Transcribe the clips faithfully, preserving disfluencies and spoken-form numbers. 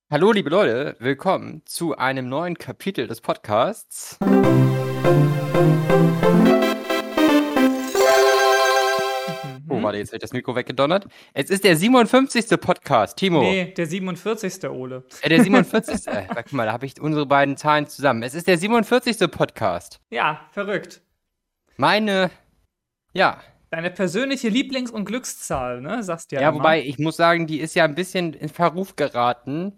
Hallo, liebe Leute, willkommen zu einem neuen Kapitel des Podcasts. Oh, warte, jetzt wird das Mikro weggedonnert. Es ist der siebenundfünfzigste Podcast, Timo. Nee, der siebenundvierzigste Ole. Äh, der siebenundvierzigste Äh, guck mal, da habe ich unsere beiden Zahlen zusammen. Es ist der siebenundvierzigste Podcast. Ja, verrückt. Meine, ja. Deine persönliche Lieblings- und Glückszahl, ne? Sagst du ja. Ja, immer. wobei, ich muss sagen, die ist ja ein bisschen in Verruf geraten.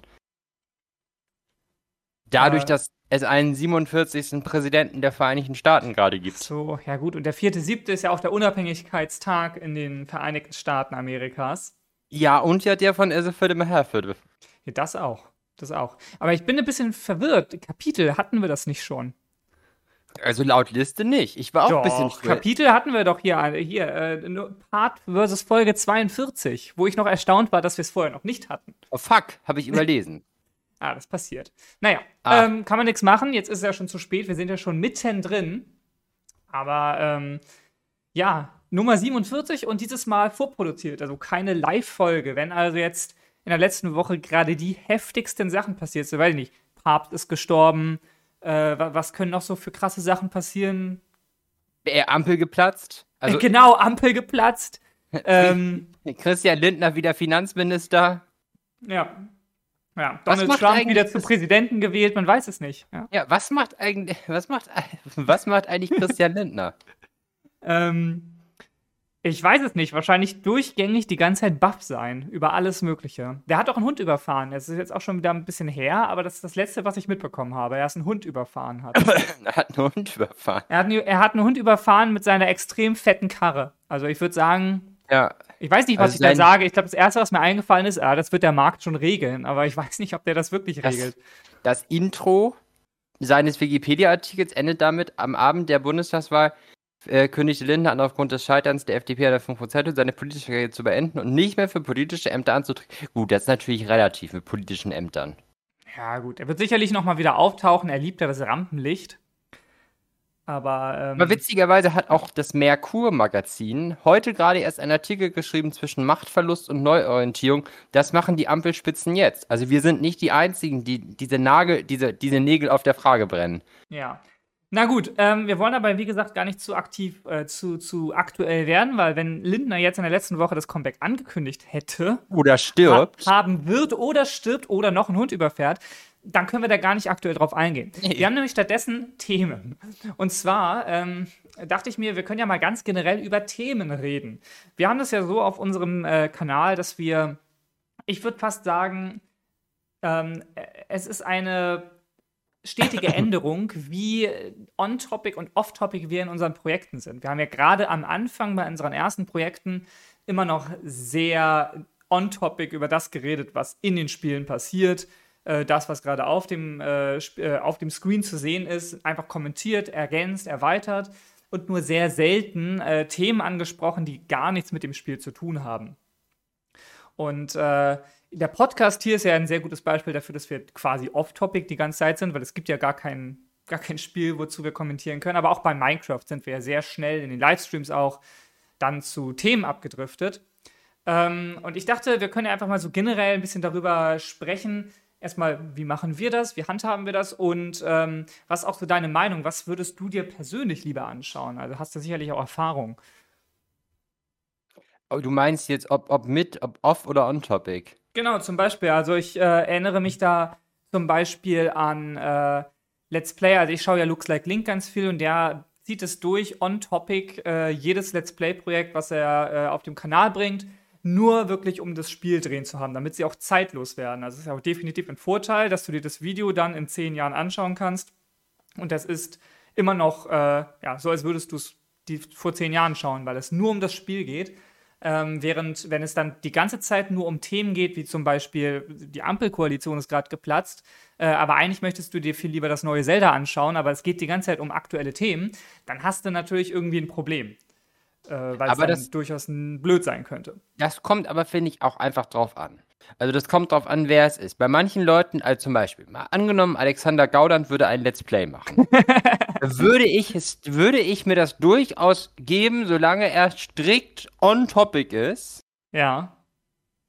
Dadurch, Äh, dass es einen siebenundvierzigsten Präsidenten der Vereinigten Staaten gerade gibt. So, ja gut. Und der vierte siebte ist ja auch der Unabhängigkeitstag in den Vereinigten Staaten Amerikas. Ja, und ja der von Elizabeth Herford. Ja, das auch. Das auch. Aber ich bin ein bisschen verwirrt. Kapitel, hatten wir das nicht schon? Also laut Liste nicht. Ich war auch Doch, ein bisschen schwer. Kapitel hatten wir doch hier, hier äh, nur Part versus Folge zweiundvierzig, wo ich noch erstaunt war, dass wir es vorher noch nicht hatten. Oh fuck, habe ich überlesen. Ah, das passiert. Naja, Ah. ähm, kann man nichts machen. Jetzt ist es ja schon zu spät. Wir sind ja schon mittendrin. Aber ähm, ja, Nummer siebenundvierzig und dieses Mal vorproduziert. Also keine Live-Folge. Wenn also jetzt in der letzten Woche gerade die heftigsten Sachen passiert sind, weiß ich nicht, Papst ist gestorben. Äh, wa- was können noch so für krasse Sachen passieren? Der Ampel geplatzt. Also äh, genau, Ampel geplatzt. ähm, Christian Lindner wieder Finanzminister. ja. Ja, Was Donald macht Trump eigentlich wieder zum das- Präsidenten gewählt, man weiß es nicht. Ja. Ja, was macht eigentlich, was macht, was macht eigentlich Christian Lindner? Ähm, ich weiß es nicht. Wahrscheinlich durchgängig die ganze Zeit baff sein über alles Mögliche. Der hat auch einen Hund überfahren. Das ist jetzt auch schon wieder ein bisschen her, aber das ist das Letzte, was ich mitbekommen habe. Er ist einen Hund überfahren hat. Er hat einen Hund überfahren. er, hat, einen- er hat einen Hund überfahren mit seiner extrem fetten Karre. Also ich würde sagen, Ja, ich weiß nicht, was Also ich da sein- sage. Ich glaube, das Erste, was mir eingefallen ist, ah, das wird der Markt schon regeln. Aber ich weiß nicht, ob der das wirklich das, regelt. das Intro seines Wikipedia-Artikels endet damit: Am Abend der Bundestagswahl äh, kündigte Lindner an, aufgrund des Scheiterns der F D P an der fünf Prozent seine politische Karriere zu beenden und nicht mehr für politische Ämter anzutreten. Gut, das ist natürlich relativ mit politischen Ämtern. Ja, gut. Er wird sicherlich noch mal wieder auftauchen. Er liebt ja das Rampenlicht. Aber, ähm, Aber witzigerweise hat auch das Merkur-Magazin heute gerade erst einen Artikel geschrieben zwischen Machtverlust und Neuorientierung. Das machen die Ampelspitzen jetzt. Also wir sind nicht die Einzigen, die diese, Nagel, diese, diese Nägel auf der Frage brennen. Ja. Na gut, ähm, wir wollen aber, wie gesagt, gar nicht zu aktiv, äh, zu, zu aktuell werden, weil wenn Lindner jetzt in der letzten Woche das Comeback angekündigt hätte, Oder stirbt. ha haben wird oder stirbt oder noch einen Hund überfährt, dann können wir da gar nicht aktuell drauf eingehen. Nee. Wir haben nämlich stattdessen Themen. Und zwar ähm, dachte ich mir, wir können ja mal ganz generell über Themen reden. Wir haben das ja so auf unserem äh, Kanal, dass wir, ich würde fast sagen, ähm, es ist eine stetige Änderung, wie on-topic und off-topic wir in unseren Projekten sind. Wir haben ja gerade am Anfang bei unseren ersten Projekten immer noch sehr on-topic über das geredet, was in den Spielen passiert. Äh, das, was gerade auf dem, äh, Sp- äh, auf dem Screen zu sehen ist, einfach kommentiert, ergänzt, erweitert und nur sehr selten äh, Themen angesprochen, die gar nichts mit dem Spiel zu tun haben. Und äh, der Podcast hier ist ja ein sehr gutes Beispiel dafür, dass wir quasi off-topic die ganze Zeit sind, weil es gibt ja gar kein, gar kein Spiel, wozu wir kommentieren können. Aber auch bei Minecraft sind wir ja sehr schnell in den Livestreams auch dann zu Themen abgedriftet. Ähm, und ich dachte, wir können ja einfach mal so generell ein bisschen darüber sprechen. Erstmal, wie machen wir das? Wie handhaben wir das? Und ähm, was ist auch so deine Meinung? Was würdest du dir persönlich lieber anschauen? Also hast du sicherlich auch Erfahrung. Oh, du meinst jetzt, ob, ob mit, ob off oder on topic? Genau, zum Beispiel. Also ich äh, erinnere mich da zum Beispiel an äh, Let's Play. Also ich schaue ja Looks Like Link ganz viel und der zieht es durch, on topic, äh, jedes Let's Play-Projekt, was er äh, auf dem Kanal bringt, nur wirklich um das Spiel drehen zu haben, damit sie auch zeitlos werden. Also es ist ja auch definitiv ein Vorteil, dass du dir das Video dann in zehn Jahren anschauen kannst. Und das ist immer noch äh, ja, so, als würdest du es die vor zehn Jahren schauen, weil es nur um das Spiel geht. Ähm, während, wenn es dann die ganze Zeit nur um Themen geht, wie zum Beispiel die Ampelkoalition ist gerade geplatzt, äh, aber eigentlich möchtest du dir viel lieber das neue Zelda anschauen, aber es geht die ganze Zeit um aktuelle Themen, dann hast du natürlich irgendwie ein Problem. Äh, weil es Aber dann das- durchaus ein blöd sein könnte. Das kommt aber, finde ich, auch einfach drauf an. Also das kommt drauf an, wer es ist. Bei manchen Leuten, also zum Beispiel, mal angenommen, Alexander Gauland würde ein Let's Play machen. würde, ich es, würde ich mir das durchaus geben, solange er strikt on topic ist. Ja.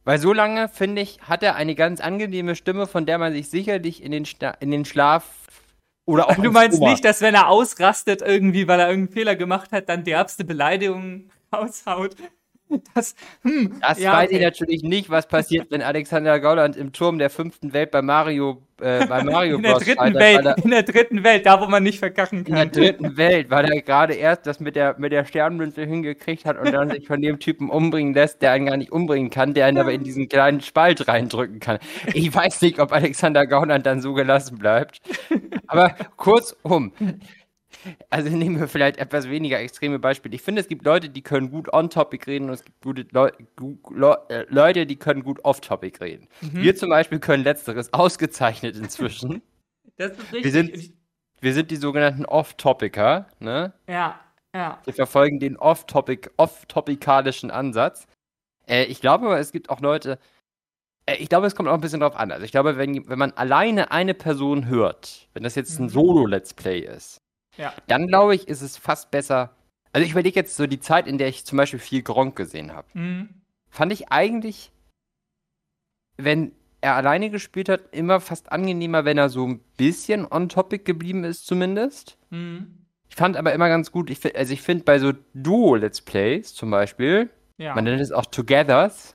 Weil so lange, finde ich, hat er eine ganz angenehme Stimme, von der man sich sicherlich in den, Sta- in den Schlaf oder auch Du ins meinst Koma. nicht, dass wenn er ausrastet irgendwie, weil er irgendeinen Fehler gemacht hat, dann derbste Beleidigungen raushaut? Das, hm, Das ja, weiß ich okay. natürlich nicht, was passiert, wenn Alexander Gauland im Turm der fünften Welt bei Mario, äh, bei Mario In der Bros. dritten scheitert, weil Welt, er in der dritten Welt, da wo man nicht verkacken in der kann. dritten Welt, weil er gerade erst das mit der, mit der Sternmünze hingekriegt hat und dann sich von dem Typen umbringen lässt, der einen gar nicht umbringen kann, der ihn aber in diesen kleinen Spalt reindrücken kann. Ich weiß nicht, ob Alexander Gauland dann so gelassen bleibt. Aber kurzum, also nehmen wir vielleicht etwas weniger extreme Beispiele. Ich finde, es gibt Leute, die können gut on-topic reden und es gibt gute Leu gu Leu äh, Leute, die können gut off-topic reden. Mhm. Wir zum Beispiel können letzteres ausgezeichnet inzwischen. Das ist Wir richtig. sind, Ich- wir sind die sogenannten Off-Topicer, ne? Ja, ja. Wir verfolgen den off-topic, off-topikalischen Ansatz. Äh, ich glaube aber, es gibt auch Leute, äh, ich glaube, es kommt auch ein bisschen drauf an. Also ich glaube, wenn, wenn man alleine eine Person hört, wenn das jetzt ein Mhm. Solo-Let's Play ist, Ja. dann glaube ich, ist es fast besser. Also ich überlege jetzt so die Zeit, in der ich zum Beispiel viel Gronkh gesehen habe. Mhm. Fand ich eigentlich, wenn er alleine gespielt hat, immer fast angenehmer, wenn er so ein bisschen on-topic geblieben ist zumindest. Mhm. Ich fand aber immer ganz gut, ich, fi- also ich finde bei so Duo-Let's Plays zum Beispiel, Ja. man nennt es auch Togethers,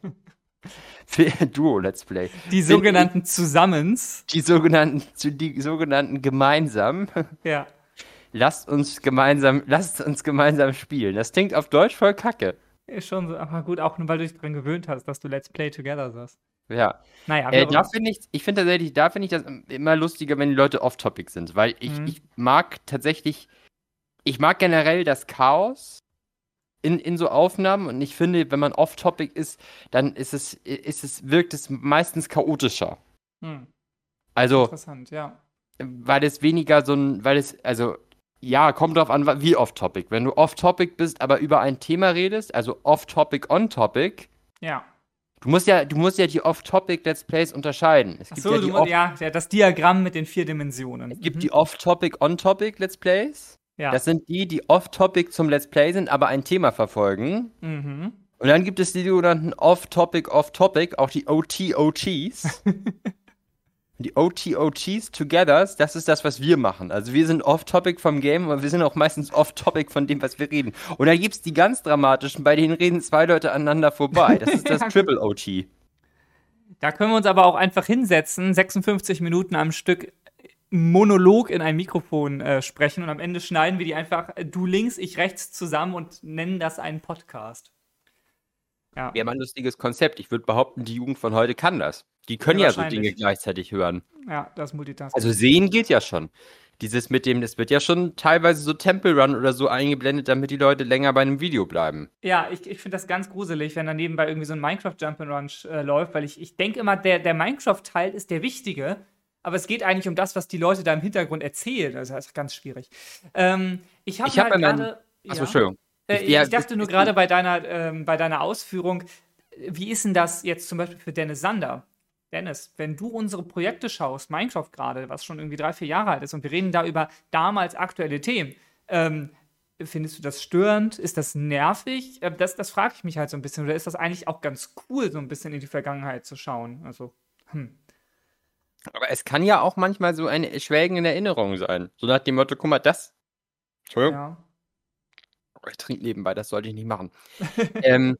für Duo-Let's Play, Die sogenannten Zusammens. die sogenannten, zu- die sogenannten gemeinsam, Ja. lasst uns gemeinsam, lasst uns gemeinsam spielen. Das klingt auf Deutsch voll kacke. Ist schon so, aber gut, auch nur weil du dich daran gewöhnt hast, dass du Let's Play Together sagst. Ja. Naja, Äh, wie da auch finde ich, ich finde tatsächlich, da finde ich das immer lustiger, wenn die Leute off-topic sind, weil ich, Mhm. ich mag tatsächlich, ich mag generell das Chaos in, in so Aufnahmen und ich finde, wenn man off-topic ist, dann ist es, ist es, wirkt es meistens chaotischer. immer. Hm. Also, Interessant, ja. weil es weniger so ein, weil es, also, ja, kommt drauf an, wa- wie off-topic. Wenn du off-topic bist, aber über ein Thema redest, also off-topic, on-topic, Ja. du musst ja, du musst ja die off-topic Let's Plays unterscheiden. Es gibt Achso, ja du die musst, off ja, ja, das Diagramm mit den vier Dimensionen. Es gibt Mhm. die Off-Topic, On-Topic Let's Plays. Ja. Das sind die, die Off-Topic zum Let's Play sind, aber ein Thema verfolgen. Mhm. Und dann gibt es die sogenannten Off-Topic, Off-Topic, auch die O T O Gs. Die O T O Gs, Togethers, das ist das, was wir machen. Also wir sind Off-Topic vom Game, aber wir sind auch meistens Off-Topic von dem, was wir reden. Und dann gibt es die ganz dramatischen, bei denen reden zwei Leute aneinander vorbei. Das ist das Ja. Triple O T. Da können wir uns aber auch einfach hinsetzen, sechsundfünfzig Minuten am Stück Monolog in ein Mikrofon äh, sprechen und am Ende schneiden wir die einfach äh, du links, ich rechts zusammen und nennen das einen Podcast. Ja, Wäre mal ein lustiges Konzept. Ich würde behaupten, die Jugend von heute kann das. Die können Ja, ja so wahrscheinlich. Dinge gleichzeitig hören. ja, das Multitasking. Also sehen geht ja schon. Dieses mit dem, das wird ja schon teilweise so Temple Run oder so eingeblendet, damit die Leute länger bei einem Video bleiben. Ja, ich, ich finde das ganz gruselig, wenn da nebenbei irgendwie so ein Minecraft Jump'n'Run äh, läuft, weil ich, ich denke immer, der, der Minecraft-Teil ist der wichtige, aber es geht eigentlich um das, was die Leute da im Hintergrund erzählen. Also das ist ganz schwierig. Ähm, ich habe Ich hab halt bei meinem- gerade. Achso, ja. Entschuldigung. Äh, Ich- ja, ich dachte ich- nur ich- gerade bei deiner, ähm, bei deiner Ausführung, wie ist denn das jetzt zum Beispiel für Dennis Sander? Dennis, wenn du unsere Projekte schaust, Minecraft gerade, was schon irgendwie drei, vier Jahre alt ist, und wir reden da über damals aktuelle Themen, ähm, findest du das störend? Ist das nervig? Äh, das das frage ich mich halt so ein bisschen. Oder ist das eigentlich auch ganz cool, so ein bisschen in die Vergangenheit zu schauen? Also, hm. Aber es kann ja auch manchmal so eine schwelgende Erinnerung sein. So nach dem Motto, guck mal, das. Entschuldigung, Ja. ich trinke nebenbei, das sollte ich nicht machen. ähm,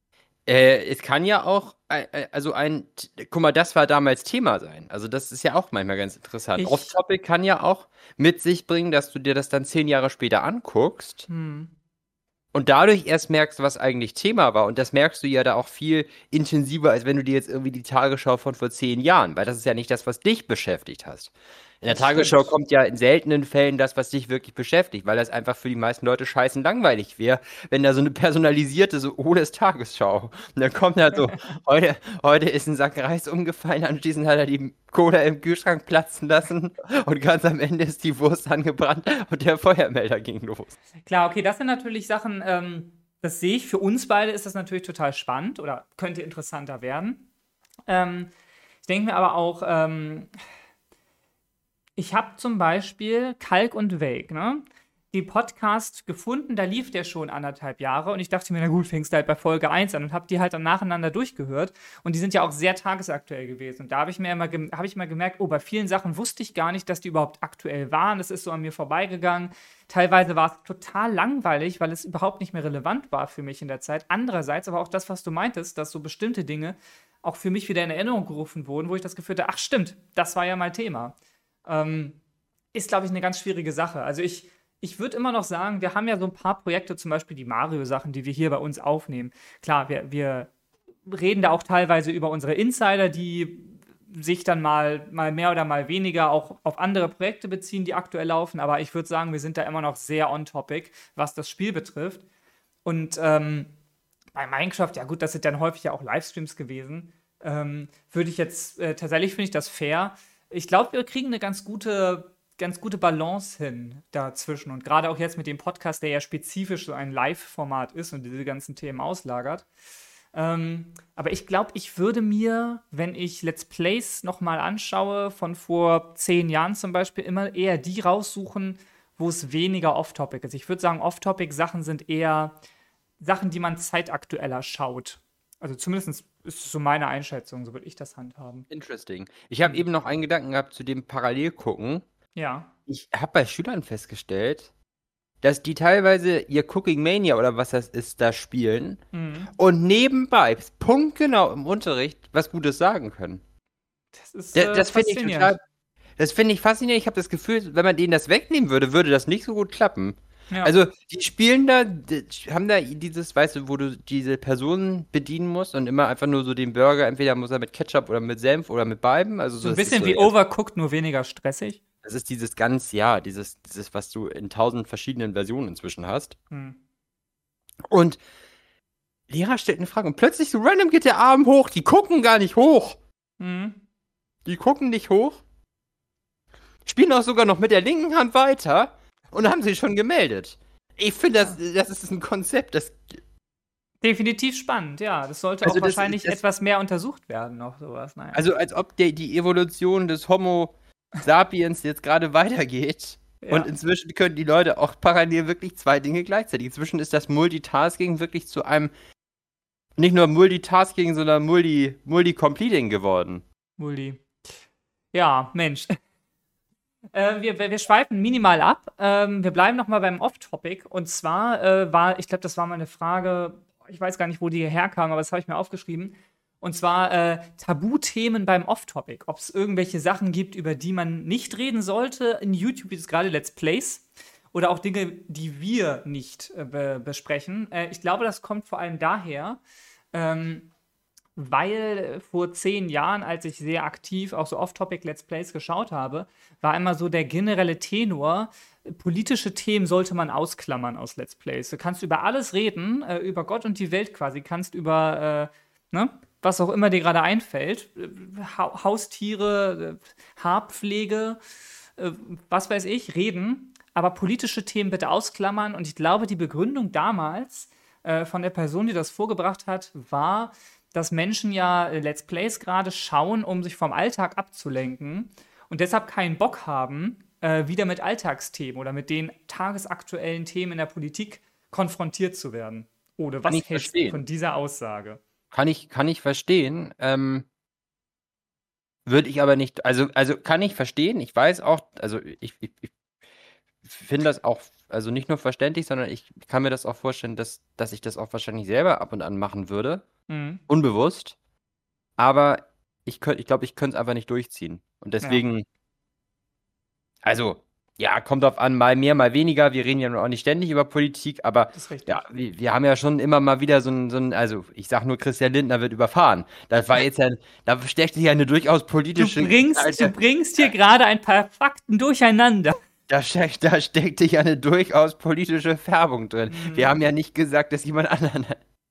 äh, es kann ja auch, äh, äh, also ein, t- guck mal, das war damals Thema sein. Also das ist ja auch manchmal ganz interessant. Ich- Off-Topic kann ja auch mit sich bringen, dass du dir das dann zehn Jahre später anguckst Hm. und dadurch erst merkst, was eigentlich Thema war. Und das merkst du ja da auch viel intensiver, als wenn du dir jetzt irgendwie die Tagesschau von vor zehn Jahren, weil das ist ja nicht das, was dich beschäftigt hast. In der Das stimmt. Tagesschau kommt ja in seltenen Fällen das, was dich wirklich beschäftigt, weil das einfach für die meisten Leute scheißen langweilig wäre, wenn da so eine personalisierte, so Oles Tagesschau. Und dann kommt da so, heute, heute ist ein Sack Reis umgefallen, anschließend hat er die Cola im Kühlschrank platzen lassen und ganz am Ende ist die Wurst angebrannt und der Feuermelder ging los. Klar, okay, das sind natürlich Sachen, ähm, das sehe ich. Für uns beide ist das natürlich total spannend oder könnte interessanter werden. Ähm, ich denke mir aber auch, ähm, ich habe zum Beispiel Kalk und Welk, ne? den Podcast gefunden, da lief der schon anderthalb Jahre und ich dachte mir, na gut, fängst du halt bei Folge eins an und habe die halt dann nacheinander durchgehört und die sind ja auch sehr tagesaktuell gewesen und da habe ich mir immer, habe ich mal gemerkt, oh, bei vielen Sachen wusste ich gar nicht, dass die überhaupt aktuell waren, das ist so an mir vorbeigegangen, teilweise war es total langweilig, weil es überhaupt nicht mehr relevant war für mich in der Zeit, andererseits aber auch das, was du meintest, dass so bestimmte Dinge auch für mich wieder in Erinnerung gerufen wurden, wo ich das Gefühl hatte, ach stimmt, das war ja mal Thema. Ähm, ist, glaube ich, eine ganz schwierige Sache, also ich Ich würde immer noch sagen, wir haben ja so ein paar Projekte, zum Beispiel die Mario-Sachen, die wir hier bei uns aufnehmen. Klar, wir, wir reden da auch teilweise über unsere Insider, die sich dann mal, mal mehr oder mal weniger auch auf andere Projekte beziehen, die aktuell laufen. Aber ich würde sagen, wir sind da immer noch sehr on-topic, was das Spiel betrifft. Und ähm, bei Minecraft, ja gut, das sind dann häufig ja auch Livestreams gewesen. Ähm, würde ich jetzt, äh, tatsächlich finde ich das fair. Ich glaube, wir kriegen eine ganz gute ganz gute Balance hin dazwischen. Und gerade auch jetzt mit dem Podcast, der ja spezifisch so ein Live-Format ist und diese ganzen Themen auslagert. Ähm, aber ich glaube, ich würde mir, wenn ich Let's Plays nochmal anschaue, von vor zehn Jahren zum Beispiel, immer eher die raussuchen, wo es weniger off-topic ist. Ich würde sagen, off-topic-Sachen sind eher Sachen, die man zeitaktueller schaut. Also zumindest ist es so meine Einschätzung, so würde ich das handhaben. Interesting. Ich habe eben noch einen Gedanken gehabt zu dem Parallelgucken. Ja. Ich habe bei Schülern festgestellt, dass die teilweise ihr Cooking Mania oder was das ist, da spielen Mhm. und nebenbei, punktgenau im Unterricht, was Gutes sagen können. Das ist Da- äh, das finde ich faszinierend. total, das finde ich faszinierend. Ich habe das Gefühl, wenn man denen das wegnehmen würde, würde das nicht so gut klappen. Ja. Also, die spielen da, die haben da dieses, weißt du, wo du diese Personen bedienen musst und immer einfach nur so den Burger, entweder muss er mit Ketchup oder mit Senf oder mit beiden. Also so ein das ist bisschen so, wie Overcooked, nur weniger stressig. Das ist dieses ganz, ja, dieses, dieses, was du in tausend verschiedenen Versionen inzwischen hast. Hm. Und Lehrer stellt eine Frage und plötzlich so random geht der Arm hoch. Die gucken gar nicht hoch. Hm. Die gucken nicht hoch. Spielen auch sogar noch mit der linken Hand weiter und haben sich schon gemeldet. Ich finde, das, das ist ein Konzept, das. Definitiv spannend, ja. Das sollte Also auch das- wahrscheinlich das- etwas mehr untersucht werden, noch sowas. Naja. Also, als ob der, die Evolution des Homo sapiens jetzt gerade weitergeht. Ja. Und inzwischen können die Leute auch parallel wirklich zwei Dinge gleichzeitig. Inzwischen ist das Multitasking wirklich zu einem nicht nur Multitasking, sondern Multi, Multi-Completing geworden. Multi. Ja, Mensch. äh, wir, wir wir schweifen minimal ab. Ähm, wir bleiben noch mal beim Off-Topic. Und zwar äh, war, ich glaube, das war mal eine Frage, ich weiß gar nicht, wo die herkam, aber das habe ich mir aufgeschrieben. Und zwar äh, Tabuthemen beim Off-Topic. Ob es irgendwelche Sachen gibt, über die man nicht reden sollte in YouTube, wie das gerade Let's Plays. Oder auch Dinge, die wir nicht äh, be besprechen. Äh, ich glaube, das kommt vor allem daher, ähm, weil vor zehn Jahren, als ich sehr aktiv auch so Off-Topic-Let's Plays geschaut habe, war immer so der generelle Tenor, politische Themen sollte man ausklammern aus Let's Plays. Du kannst über alles reden, äh, über Gott und die Welt quasi, kannst über, äh, ne, was auch immer dir gerade einfällt, äh, ha Haustiere, äh, Haarpflege, äh, was weiß ich, reden, aber politische Themen bitte ausklammern. Und ich glaube, die Begründung damals äh, von der Person, die das vorgebracht hat, war, dass Menschen ja äh, Let's Plays gerade schauen, um sich vom Alltag abzulenken und deshalb keinen Bock haben, äh, wieder mit Alltagsthemen oder mit den tagesaktuellen Themen in der Politik konfrontiert zu werden. Oder was Kann ich hältst du verstehen. von dieser Aussage? Kann ich, kann ich verstehen. Ähm, würde ich aber nicht, also, also kann ich verstehen. Ich weiß auch, also ich, ich, ich finde das auch, also nicht nur verständlich, sondern ich kann mir das auch vorstellen, dass, dass ich das auch wahrscheinlich selber ab und an machen würde. Mhm. Unbewusst. Aber ich könnte, ich glaube, ich könnte es einfach nicht durchziehen. Und deswegen, also, ja, kommt drauf an, mal mehr, mal weniger. Wir reden ja nun auch nicht ständig über Politik, aber Das ist richtig. ja, wir, wir haben ja schon immer mal wieder so ein, so ein, also ich sag nur, Christian Lindner wird überfahren. Das war jetzt ja, da steckt sich ja eine durchaus Du politische. bringst, du Alter, bringst hier gerade ein paar Fakten durcheinander. da, steckt, da steckte ja eine durchaus politische Färbung drin. Mhm. Wir haben ja nicht gesagt, dass jemand anderen.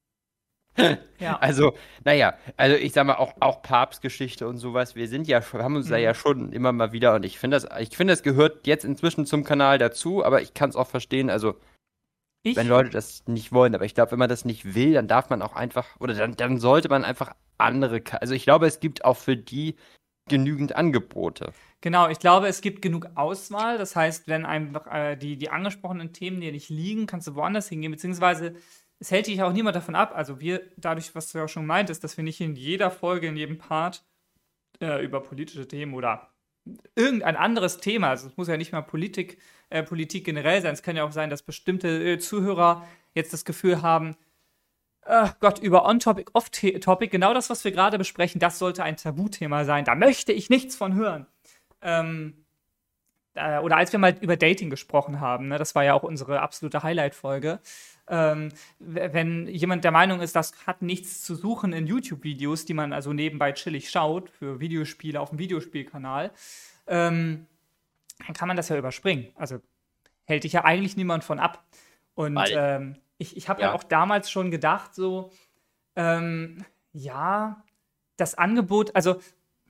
Ja. Also, naja, also ich sag mal, auch, auch Papstgeschichte und sowas, wir sind ja, haben uns da Mhm. ja schon immer mal wieder und ich finde das, ich finde, das gehört jetzt inzwischen zum Kanal dazu, aber ich kann es auch verstehen, also Ich, wenn Leute das nicht wollen, aber ich glaube, wenn man das nicht will, dann darf man auch einfach, oder dann, dann sollte man einfach andere, Ka- also ich glaube, es gibt auch für die genügend Angebote. Genau, ich glaube, es gibt genug Auswahl. Das heißt, wenn einfach äh, die, die angesprochenen Themen dir nicht liegen, kannst du woanders hingehen. Beziehungsweise es hält dich auch niemand davon ab. Also wir, dadurch, was du ja auch schon meintest, dass wir nicht in jeder Folge, in jedem Part äh, über politische Themen oder irgendein anderes Thema, also es muss ja nicht mal Politik, äh, Politik generell sein. Es kann ja auch sein, dass bestimmte äh, Zuhörer jetzt das Gefühl haben, Ach Gott, über On-Topic, Off-Topic, genau das, was wir gerade besprechen, das sollte ein Tabuthema sein. Da möchte ich nichts von hören. Ähm, äh, oder als wir mal über Dating gesprochen haben, ne, das war ja auch unsere absolute Highlight-Folge. Ähm, wenn jemand der Meinung ist, das hat nichts zu suchen in YouTube-Videos, die man also nebenbei chillig schaut, für Videospiele auf dem Videospielkanal, ähm, dann kann man das ja überspringen. Also hält dich ja eigentlich niemand von ab. Und ähm, ich, ich habe ja. ja auch damals schon gedacht, so, ähm, ja, das Angebot, also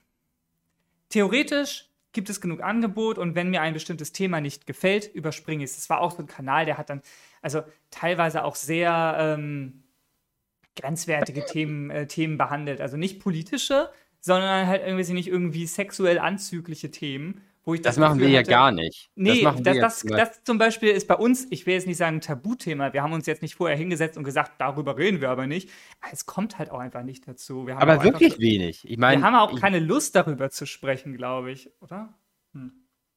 theoretisch gibt es genug Angebot und wenn mir ein bestimmtes Thema nicht gefällt, überspringe ich es. Das war auch so ein Kanal, der hat dann, also teilweise auch sehr ähm, grenzwertige Themen, äh, Themen behandelt. Also nicht politische, sondern halt irgendwie nicht irgendwie sexuell anzügliche Themen. Wo ich das das machen Gefühl wir hatte, ja gar nicht. Nee, das, das, das, das, das zum Beispiel ist bei uns, ich will jetzt nicht sagen Tabuthema, wir haben uns jetzt nicht vorher hingesetzt und gesagt, darüber reden wir aber nicht. Es kommt halt auch einfach nicht dazu. Wir haben aber wirklich einfach, wenig. Ich mein, wir haben auch ich, keine Lust darüber zu sprechen, glaube ich, oder? Hm.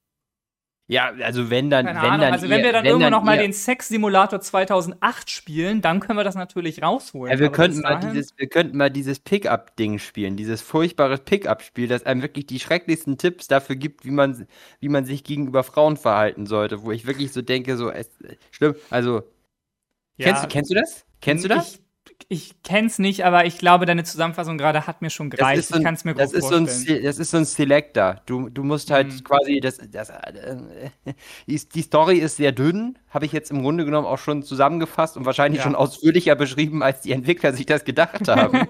Ja, also wenn dann, Keine wenn Ahnung, dann also wenn ihr, wir dann wenn irgendwann dann noch mal ihr, den Sex-Simulator zweitausendacht spielen, dann können wir das natürlich rausholen. ja, wir Aber könnten bis mal dahin- dieses, wir könnten mal dieses Pick-up-Ding spielen, dieses furchtbare Pick-up-Spiel, das einem wirklich die schrecklichsten Tipps dafür gibt, wie man, wie man sich gegenüber Frauen verhalten sollte, wo ich wirklich so denke, so, es, stimmt, also, Ja, kennst du, kennst du das? Kennst du das? Ich, ich kenn's nicht, aber ich glaube, deine Zusammenfassung gerade hat mir schon Das gereicht. ist so ein, ich kann es mir das grob ist so ein, vorstellen. Se- das ist so ein Selector. Du, du musst halt Mhm. quasi, das, das, äh, die, die Story ist sehr dünn, habe ich jetzt im Grunde genommen auch schon zusammengefasst und wahrscheinlich Ja. schon ausführlicher beschrieben, als die Entwickler sich das gedacht haben.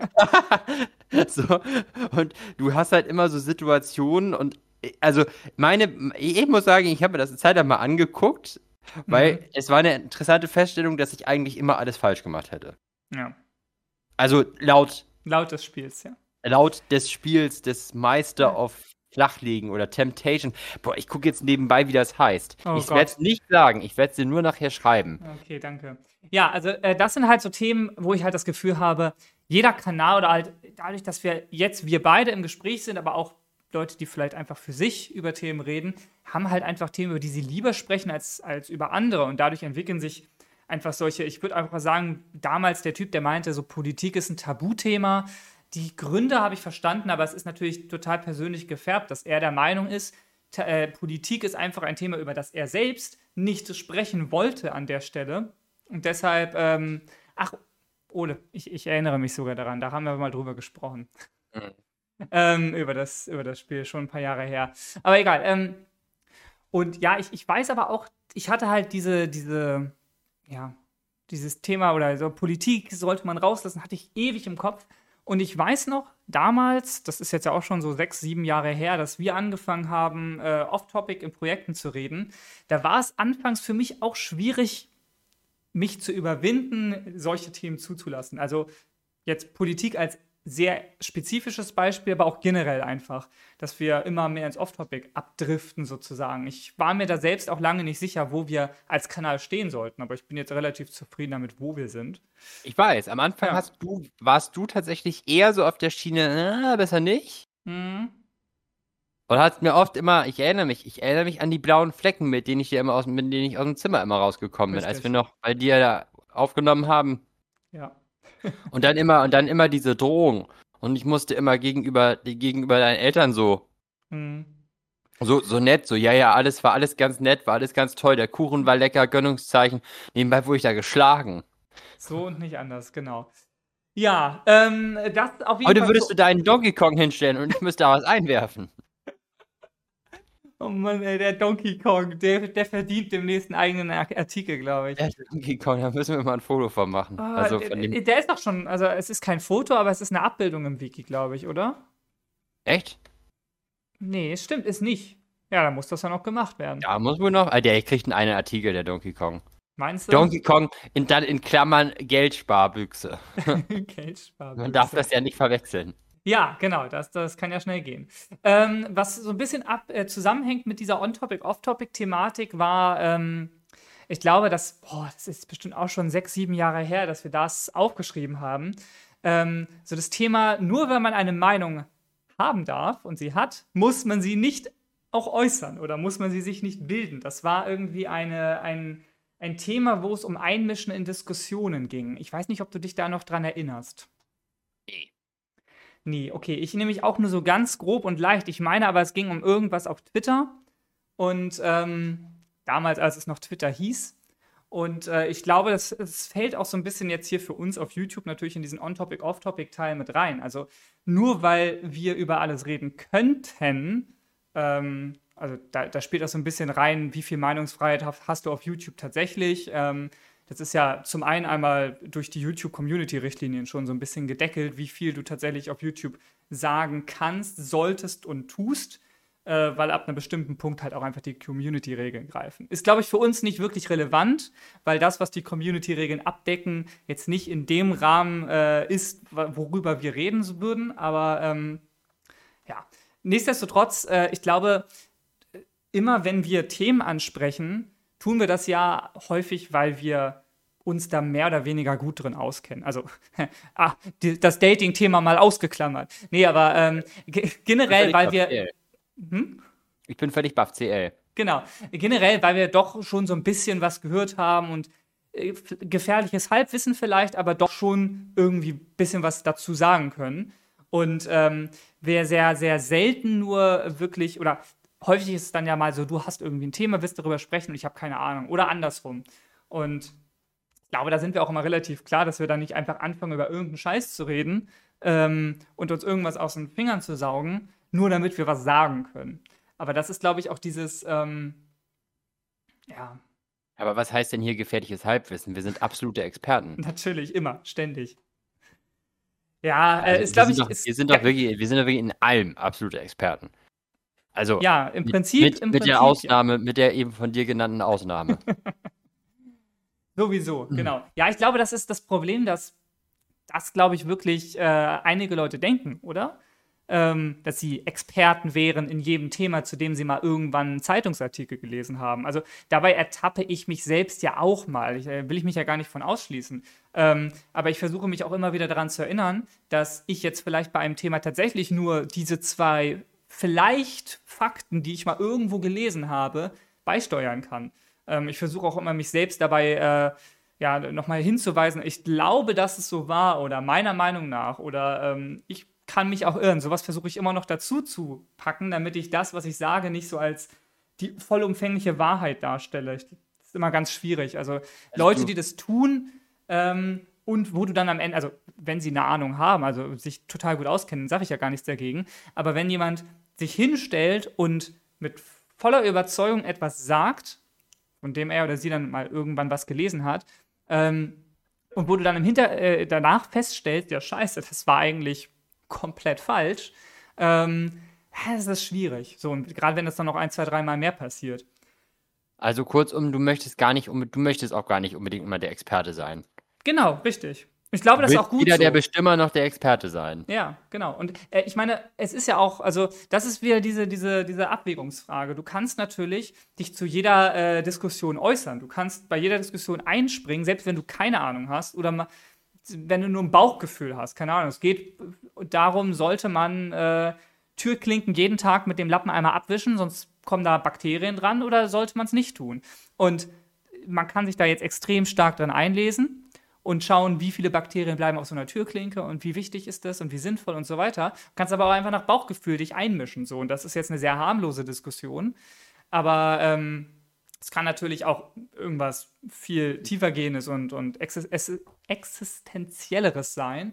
So, und du hast halt immer so Situationen und äh, also meine, ich muss sagen, ich habe mir das eine Zeit lang mal angeguckt, weil Mhm. es war eine interessante Feststellung, dass ich eigentlich immer alles falsch gemacht hätte. Ja. Also laut Laut des Spiels, ja. laut des Spiels des Meister Ja. auf Flachlegen oder Temptation. Boah, ich gucke jetzt nebenbei, wie das heißt. Oh Ich werde es Gott. nicht sagen, ich werde es dir nur nachher schreiben. Okay, danke. Ja, also äh, das sind halt so Themen, wo ich halt das Gefühl habe, jeder Kanal oder halt dadurch, dass wir jetzt, wir beide im Gespräch sind, aber auch Leute, die vielleicht einfach für sich über Themen reden, haben halt einfach Themen, über die sie lieber sprechen als, als über andere. Und dadurch entwickeln sich einfach solche, ich würde einfach sagen, damals der Typ, der meinte, so Politik ist ein Tabuthema. Die Gründe habe ich verstanden, aber es ist natürlich total persönlich gefärbt, dass er der Meinung ist, ta- äh, Politik ist einfach ein Thema, über das er selbst nicht sprechen wollte an der Stelle. Und deshalb, ähm, ach, Ole, ich, ich erinnere mich sogar daran, da haben wir mal drüber gesprochen. Mhm. ähm, über, das, über das Spiel, schon ein paar Jahre her. Aber egal. Ähm, und ja, ich, ich weiß aber auch, ich hatte halt diese, diese, ja, dieses Thema oder so Politik sollte man rauslassen, hatte ich ewig im Kopf. Und ich weiß noch, damals, das ist jetzt ja auch schon so sechs, sieben Jahre her, dass wir angefangen haben, äh, off-topic in Projekten zu reden, da war es anfangs für mich auch schwierig, mich zu überwinden, solche Themen zuzulassen. Also jetzt Politik als sehr spezifisches Beispiel, aber auch generell einfach, dass wir immer mehr ins Off-Topic abdriften sozusagen. Ich war mir da selbst auch lange nicht sicher, wo wir als Kanal stehen sollten, aber ich bin jetzt relativ zufrieden damit, wo wir sind. Ich weiß, am Anfang Ja. hast du, warst du tatsächlich eher so auf der Schiene, na, besser nicht. Mhm. Und hast mir oft immer, ich erinnere mich, ich erinnere mich an die blauen Flecken, mit denen ich dir immer aus, mit denen ich aus dem Zimmer immer rausgekommen bin, als Richtig. wir noch bei dir da aufgenommen haben. Ja. Und dann immer, und dann immer diese Drohung. Und ich musste immer gegenüber, gegenüber deinen Eltern so, Mhm. so, so nett, so, ja, ja, alles war alles ganz nett, war alles ganz toll, der Kuchen war lecker, Gönnungszeichen. Nebenbei wurde ich da geschlagen. So und nicht anders, genau. Ja, ähm, das auf jeden Heute Fall. würdest so- du deinen Donkey Kong hinstellen und ich müsste da was einwerfen. Oh Mann, ey, der Donkey Kong, der, der verdient demnächst einen eigenen Ar- Artikel, glaube ich. Der Donkey Kong, da müssen wir mal ein Foto von machen. Ah, Also der, von dem. der ist doch schon, also es ist kein Foto, aber es ist eine Abbildung im Wiki, glaube ich, oder? Echt? Nee, es stimmt, ist nicht. Ja, dann muss das ja noch gemacht werden. Ja, muss wohl noch. Ah, der kriegt einen Artikel, der Donkey Kong. Meinst du? Donkey Kong in, dann in Klammern Geldsparbüchse. Man Geldsparbüchse. darf das ja nicht verwechseln. Ja, genau, das, das kann ja schnell gehen. Ähm, was so ein bisschen ab, äh, zusammenhängt mit dieser On-Topic, Off-Topic-Thematik war, ähm, ich glaube, dass, boah, das ist bestimmt auch schon sechs, sieben Jahre her, dass wir das aufgeschrieben haben. Ähm, so das Thema, nur wenn man eine Meinung haben darf und sie hat, muss man sie nicht auch äußern oder muss man sie sich nicht bilden. Das war irgendwie eine, ein, ein Thema, wo es um Einmischen in Diskussionen ging. Ich weiß nicht, ob du dich da noch dran erinnerst. Nee. Nee, okay, ich nehme mich auch nur so ganz grob und leicht. Ich meine aber, es ging um irgendwas auf Twitter und ähm, damals, als es noch Twitter hieß. Und äh, ich glaube, das, das fällt auch so ein bisschen jetzt hier für uns auf YouTube natürlich in diesen On-Topic, Off-Topic-Teil mit rein. Also nur weil wir über alles reden könnten, ähm, also da, da spielt das so ein bisschen rein, wie viel Meinungsfreiheit hast, hast du auf YouTube tatsächlich. Ähm, das ist ja zum einen einmal durch die YouTube-Community-Richtlinien schon so ein bisschen gedeckelt, wie viel du tatsächlich auf YouTube sagen kannst, solltest und tust, äh, weil ab einem bestimmten Punkt halt auch einfach die Community-Regeln greifen. Ist, glaube ich, für uns nicht wirklich relevant, weil das, was die Community-Regeln abdecken, jetzt nicht in dem Rahmen äh, ist, worüber wir reden würden. Aber ähm, ja, nichtsdestotrotz, äh, ich glaube, immer wenn wir Themen ansprechen, tun wir das ja häufig, weil wir uns da mehr oder weniger gut drin auskennen. Also, ah, die, das Dating-Thema mal ausgeklammert. Nee, aber ähm, ge- generell, weil wir. Hm? Ich bin völlig baff, C L. Genau. Generell, weil wir doch schon so ein bisschen was gehört haben und äh, f- gefährliches Halbwissen vielleicht, aber doch schon irgendwie ein bisschen was dazu sagen können. Und ähm, wir sehr, sehr selten nur wirklich, oder häufig ist es dann ja mal so, du hast irgendwie ein Thema, willst darüber sprechen und ich habe keine Ahnung. Oder andersrum. Und ich glaube, da sind wir auch immer relativ klar, dass wir dann nicht einfach anfangen, über irgendeinen Scheiß zu reden ähm, und uns irgendwas aus den Fingern zu saugen, nur damit wir was sagen können. Aber das ist, glaube ich, auch dieses, ähm, ja, Aber was heißt denn hier gefährliches Halbwissen? Wir sind absolute Experten. natürlich, immer, ständig. Ja, äh, Also ist, wir glaube sind ich, doch, ist, wir sind ja, doch wirklich, wir sind doch wirklich in allem absolute Experten. Also ja, im mit, Prinzip, mit, im mit der Prinzip, ja. Ausnahme, mit der eben von dir genannten Ausnahme. Sowieso, genau. Ja, ich glaube, das ist das Problem, dass das, glaube ich, wirklich äh, einige Leute denken, oder? Ähm, dass sie Experten wären in jedem Thema, zu dem sie mal irgendwann einen Zeitungsartikel gelesen haben. Also dabei ertappe ich mich selbst ja auch mal. Ich, äh, will ich mich ja gar nicht von ausschließen. Ähm, aber ich versuche mich auch immer wieder daran zu erinnern, dass ich jetzt vielleicht bei einem Thema tatsächlich nur diese zwei vielleicht Fakten, die ich mal irgendwo gelesen habe, beisteuern kann. Ähm, ich versuche auch immer, mich selbst dabei äh, ja, nochmal hinzuweisen, ich glaube, dass es so war oder meiner Meinung nach oder ähm, ich kann mich auch irren. Sowas versuche ich immer noch dazu zu packen, damit ich das, was ich sage, nicht so als die vollumfängliche Wahrheit darstelle. Ich, das ist immer ganz schwierig. Also, Also Leute, du, die das tun ähm, und wo du dann am Ende, also wenn sie eine Ahnung haben, also sich total gut auskennen, sage ich ja gar nichts dagegen. Aber wenn jemand sich hinstellt und mit voller Überzeugung etwas sagt, von dem er oder sie dann mal irgendwann was gelesen hat, ähm, und wo du dann im Hinter äh, danach feststellst, ja scheiße, das war eigentlich komplett falsch, ähm, ja, das ist schwierig. So, und gerade wenn das dann noch ein, zwei, dreimal mehr passiert. also kurzum, du möchtest gar nicht, unbe- du möchtest auch gar nicht unbedingt immer der Experte sein. Genau, richtig. Ich glaube, Du das ist willst auch gut weder der so. Bestimmer noch der Experte sein. Ja, genau. Und äh, ich meine, es ist ja auch, also das ist wieder diese, diese, diese Abwägungsfrage. Du kannst natürlich dich zu jeder äh, Diskussion äußern. Du kannst bei jeder Diskussion einspringen, selbst wenn du keine Ahnung hast oder mal, wenn du nur ein Bauchgefühl hast. Keine Ahnung. Es geht darum, sollte man äh, Türklinken jeden Tag mit dem Lappen einmal abwischen, sonst kommen da Bakterien dran, oder sollte man es nicht tun? Und man kann sich da jetzt extrem stark dran einlesen und schauen, wie viele Bakterien bleiben auf so einer Türklinke und wie wichtig ist das und wie sinnvoll und so weiter. Du kannst aber auch einfach nach Bauchgefühl dich einmischen. So. Und das ist jetzt eine sehr harmlose Diskussion. Aber ähm, es kann natürlich auch irgendwas viel tiefergehendes und, und exis- existenzielleres sein.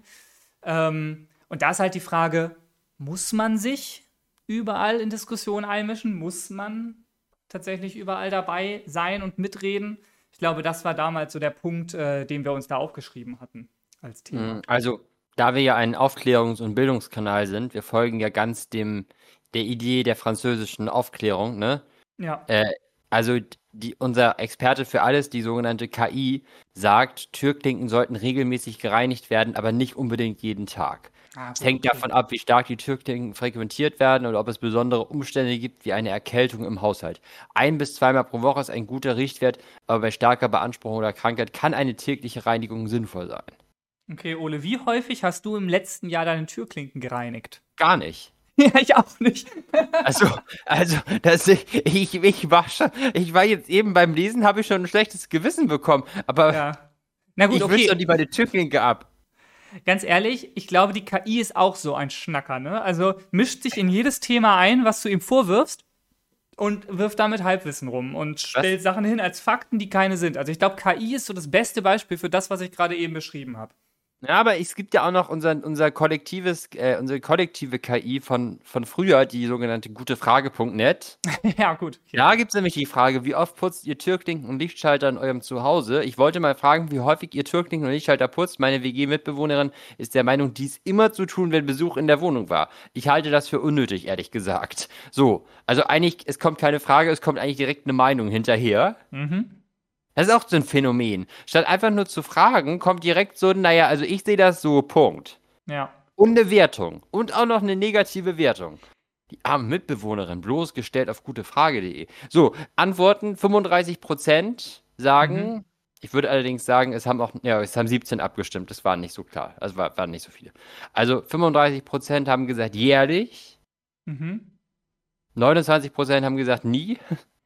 Ähm, und da ist halt die Frage, muss man sich überall in Diskussionen einmischen? Muss man tatsächlich überall dabei sein und mitreden? Ich glaube, das war damals so der Punkt, äh, den wir uns da aufgeschrieben hatten als Thema. Mm, Also, da wir ja ein Aufklärungs- und Bildungskanal sind, wir folgen ja ganz dem der Idee der französischen Aufklärung, ne? Ja, Äh, also die, unser Experte für alles, die sogenannte K I, sagt, Türklinken sollten regelmäßig gereinigt werden, aber nicht unbedingt jeden Tag. Ah, Es gut, hängt okay. davon ab, wie stark die Türklinken frequentiert werden oder ob es besondere Umstände gibt, wie eine Erkältung im Haushalt. Ein bis zweimal pro Woche ist ein guter Richtwert, aber bei starker Beanspruchung oder Krankheit kann eine tägliche Reinigung sinnvoll sein. Okay, Ole, wie häufig hast du im letzten Jahr deine Türklinken gereinigt? Gar nicht. Ja, ich auch nicht. Also, also, das, ich, ich, ich war schon, ich war jetzt eben beim Lesen, habe ich schon ein schlechtes Gewissen bekommen, aber Ja. Na gut, ich wünsche doch okay. lieber die Türklinke ab. Ganz ehrlich, ich glaube, die K I ist auch so ein Schnacker, ne? Also mischt sich in jedes Thema ein, was du ihm vorwirfst und wirft damit Halbwissen rum und Was? stellt Sachen hin als Fakten, die keine sind. Also ich glaube, K I ist so das beste Beispiel für das, was ich gerade eben beschrieben habe. Ja, aber es gibt ja auch noch unser, unser kollektives, äh, unsere kollektive K I von, von früher, die sogenannte gutefrage punkt net. Ja, gut. Okay. Da gibt es nämlich die Frage, wie oft putzt ihr Türklinken und Lichtschalter in eurem Zuhause? Ich wollte mal fragen, wie häufig ihr Türklinken und Lichtschalter putzt. Meine W G-Mitbewohnerin ist der Meinung, dies immer zu tun, wenn Besuch in der Wohnung war. Ich halte das für unnötig, ehrlich gesagt. So, also eigentlich, es kommt keine Frage, es kommt eigentlich direkt eine Meinung hinterher. Mhm. Das ist auch so ein Phänomen. Statt einfach nur zu fragen, kommt direkt so, naja, also ich sehe das so, Punkt. Ja. Und eine Wertung. Und auch noch eine negative Wertung. Die arme Mitbewohnerin, bloßgestellt auf gutefrage punkt de. So, Antworten: fünfunddreißig Prozent sagen, Mhm. ich würde allerdings sagen, es haben auch, ja, es haben siebzehn abgestimmt, das war nicht so klar, also war, waren nicht so viele. Also fünfunddreißig Prozent haben gesagt jährlich, Mhm. neunundzwanzig Prozent haben gesagt nie,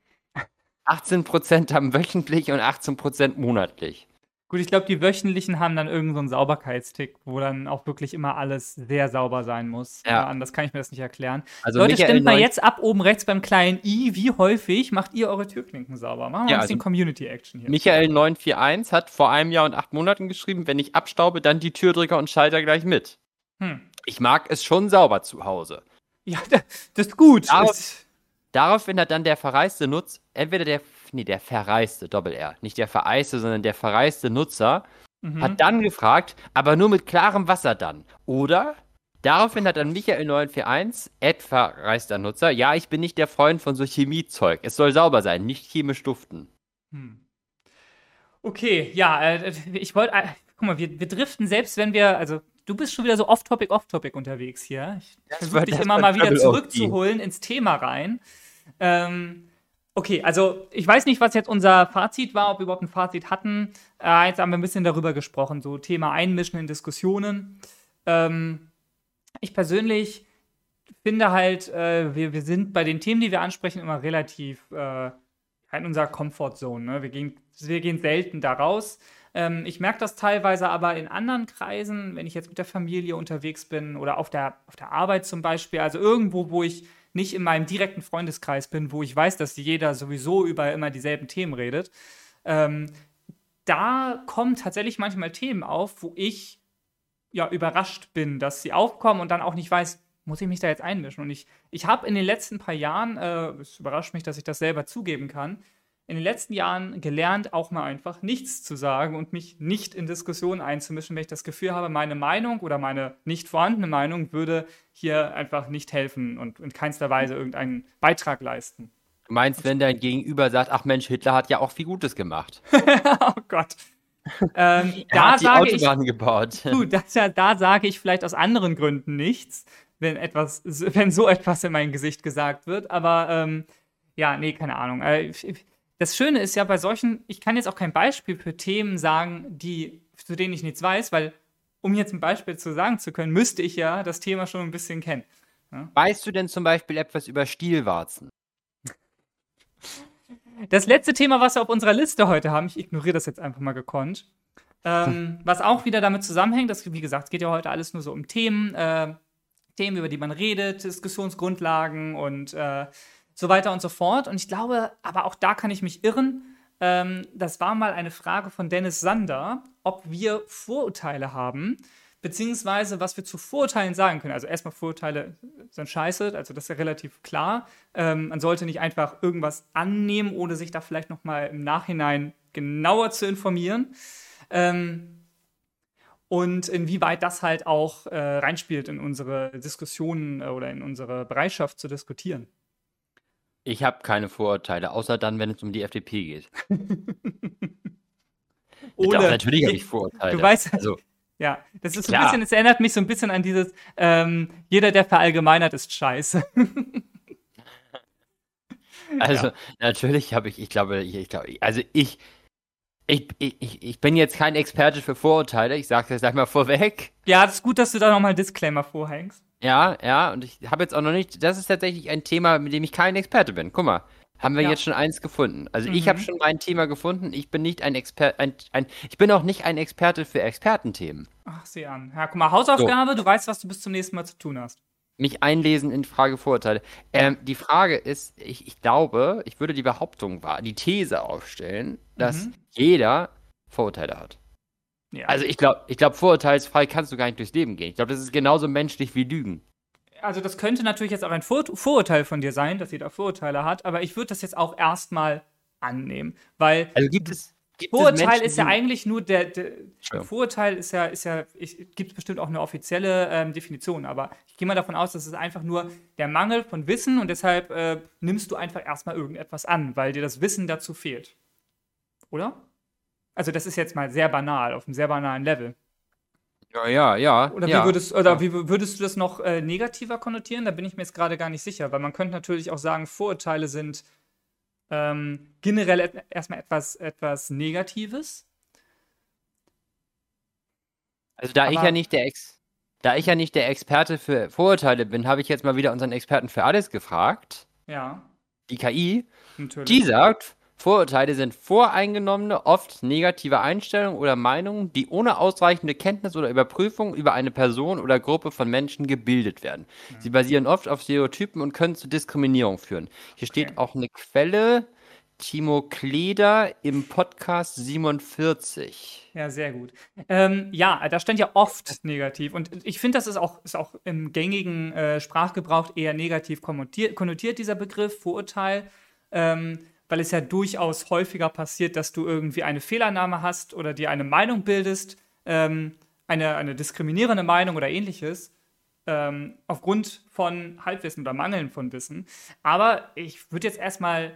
achtzehn Prozent haben wöchentlich und achtzehn Prozent monatlich. Gut, ich glaube, die wöchentlichen haben dann irgend so einen Sauberkeitstick, wo dann auch wirklich immer alles sehr sauber sein muss. Ja. Äh, anders kann ich mir das nicht erklären. Also Leute, Michael stimmt mal neun- jetzt ab oben rechts beim kleinen i, wie häufig macht ihr eure Türklinken sauber? Machen wir Ja, ein bisschen also Community-Action hier. Michael neun vier eins hat vor einem Jahr und acht Monaten geschrieben, wenn ich abstaube, dann die Türdrücker und Schalter gleich mit. Hm. Ich mag es schon sauber zu Hause. Ja, das ist gut. Darauf- Es- Daraufhin hat dann der verreiste Nutzer, entweder der, nee, der verreiste, Doppel-R, nicht der vereiste, sondern der verreiste Nutzer, Mhm. hat dann gefragt, aber nur mit klarem Wasser dann. Oder? Daraufhin hat dann Michael neun vier eins, Ed verreister Nutzer, ja, ich bin nicht der Freund von so Chemiezeug. Es soll sauber sein, nicht chemisch duften. Hm. Okay, ja, äh, ich wollte, äh, guck mal, wir, wir driften selbst, wenn wir, also du bist schon wieder so off-topic, off-topic unterwegs hier. Ich Das versuche war- dich das immer war mal wieder Double zurückzuholen ins Thema rein. Ähm, okay, also ich weiß nicht, was jetzt unser Fazit war, ob wir überhaupt ein Fazit hatten. Äh, jetzt haben wir ein bisschen darüber gesprochen, so Thema Einmischen in Diskussionen. Ähm, ich persönlich finde halt, äh, wir, wir sind bei den Themen, die wir ansprechen, immer relativ äh, in unserer Comfortzone. Ne? Wir, gehen, wir gehen selten da raus. Ähm, ich merke das teilweise aber in anderen Kreisen, wenn ich jetzt mit der Familie unterwegs bin oder auf der, auf der Arbeit zum Beispiel, also irgendwo, wo ich nicht in meinem direkten Freundeskreis bin, wo ich weiß, dass jeder sowieso über immer dieselben Themen redet. Ähm, da kommen tatsächlich manchmal Themen auf, wo ich ja überrascht bin, dass sie aufkommen und dann auch nicht weiß, muss ich mich da jetzt einmischen? Und ich, ich habe in den letzten paar Jahren, äh, es überrascht mich, dass ich das selber zugeben kann, in den letzten Jahren gelernt, auch mal einfach nichts zu sagen und mich nicht in Diskussionen einzumischen, wenn ich das Gefühl habe, meine Meinung oder meine nicht vorhandene Meinung würde hier einfach nicht helfen und in keinster Weise irgendeinen Beitrag leisten. Du meinst, wenn dein Gegenüber sagt, ach Mensch, Hitler hat ja auch viel Gutes gemacht. Oh Gott. Ähm, Er da hat die sage ich, Autobahnen gebaut. gut, das, ja, da sage ich vielleicht aus anderen Gründen nichts, wenn etwas, wenn so etwas in mein Gesicht gesagt wird. Aber ähm, ja, nee, keine Ahnung. Äh, das Schöne ist ja bei solchen, ich kann jetzt auch kein Beispiel für Themen sagen, die, zu denen ich nichts weiß, weil um jetzt ein Beispiel zu sagen zu können, müsste ich ja das Thema schon ein bisschen kennen. Weißt du denn zum Beispiel etwas über Stielwarzen? Das letzte Thema, was wir auf unserer Liste heute haben, ich ignoriere das jetzt einfach mal gekonnt, ähm, was auch wieder damit zusammenhängt, dass, wie gesagt, es geht ja heute alles nur so um Themen, äh, Themen, über die man redet, Diskussionsgrundlagen und äh, so weiter und so fort. Und ich glaube, aber auch da kann ich mich irren, ähm, das war mal eine Frage von Dennis Sander, ob wir Vorurteile haben, beziehungsweise was wir zu Vorurteilen sagen können. Also erstmal, Vorurteile sind scheiße, also das ist ja relativ klar. Ähm, man sollte nicht einfach irgendwas annehmen, ohne sich da vielleicht noch mal im Nachhinein genauer zu informieren. Ähm, und inwieweit das halt auch äh, reinspielt in unsere Diskussionen äh, oder in unsere Bereitschaft zu diskutieren. Ich habe keine Vorurteile, außer dann, wenn es um die F D P geht. Ole, Doch, natürlich habe ich Vorurteile. du weißt, also, Ja, das ist so ein Klar. bisschen, es erinnert mich so ein bisschen an dieses, ähm, jeder, der verallgemeinert, ist scheiße. Also, Ja. natürlich habe ich, ich glaube, ich, ich glaube, also ich, ich, ich, ich bin jetzt kein Experte für Vorurteile, ich sage das gleich mal vorweg. Ja, es ist gut, dass du da nochmal einen Disclaimer vorhängst. Ja, ja, und ich habe jetzt auch noch nicht, das ist tatsächlich ein Thema, mit dem ich kein Experte bin. Guck mal, haben wir Ja. jetzt schon eins gefunden. Also ich habe Mhm. schon mein Thema gefunden, ich bin nicht ein Experte, ein, ein, ich bin auch nicht ein Experte für Expertenthemen. Ach, sieh an. Ja, guck mal, So, Hausaufgabe, du weißt, was du bis zum nächsten Mal zu tun hast. mich einlesen in Frage Vorurteile. Ja. Ähm, die Frage ist, ich, ich glaube, ich würde die Behauptung, wahr- die These aufstellen, dass Mhm. jeder Vorurteile hat. Ja. Also ich glaube, ich glaube, vorurteilsfrei kannst du gar nicht durchs Leben gehen. Ich glaube, das ist genauso menschlich wie Lügen. Also, das könnte natürlich jetzt auch ein Vor Vorurteil von dir sein, dass jeder Vorurteile hat, aber ich würde das jetzt auch erstmal annehmen, weil Also gibt es, gibt es Vorurteil Menschen, ist ja die. eigentlich nur der, der Entschuldigung. Vorurteil ist ja, ist ja, gibt bestimmt auch eine offizielle ähm, Definition, aber ich gehe mal davon aus, dass es einfach nur der Mangel von Wissen und deshalb äh, nimmst du einfach erstmal irgendetwas an, weil dir das Wissen dazu fehlt. Oder? Also, das ist jetzt mal sehr banal, auf einem sehr banalen Level. Ja, ja, ja, Oder wie ja. würdest, oder Ja. wie würdest du das noch äh, negativer konnotieren? Da bin ich mir jetzt gerade gar nicht sicher, weil man könnte natürlich auch sagen, Vorurteile sind ähm, generell et erstmal etwas, etwas Negatives. Also da ich ja Aber nicht der Ex, da ich ja nicht der Experte für Vorurteile bin, habe ich jetzt mal wieder unseren Experten für alles gefragt, ja, die K I. Die natürlich. sagt, Vorurteile sind voreingenommene, oft negative Einstellungen oder Meinungen, die ohne ausreichende Kenntnis oder Überprüfung über eine Person oder Gruppe von Menschen gebildet werden. Sie basieren oft auf Stereotypen und können zu Diskriminierung führen. Hier Okay. steht auch eine Quelle, Timo Kleder im Podcast siebenundvierzig. Ja, sehr gut. Ähm, ja, da stand ja oft negativ. Und ich finde, das ist auch, ist auch im gängigen äh, Sprachgebrauch eher negativ konnotiert, konnotiert dieser Begriff, Vorurteil. Ähm, weil es ja durchaus häufiger passiert, dass du irgendwie eine Fehlannahme hast oder dir eine Meinung bildest, ähm, eine, eine diskriminierende Meinung oder ähnliches, ähm, aufgrund von Halbwissen oder Mangeln von Wissen. Aber ich würde jetzt erstmal,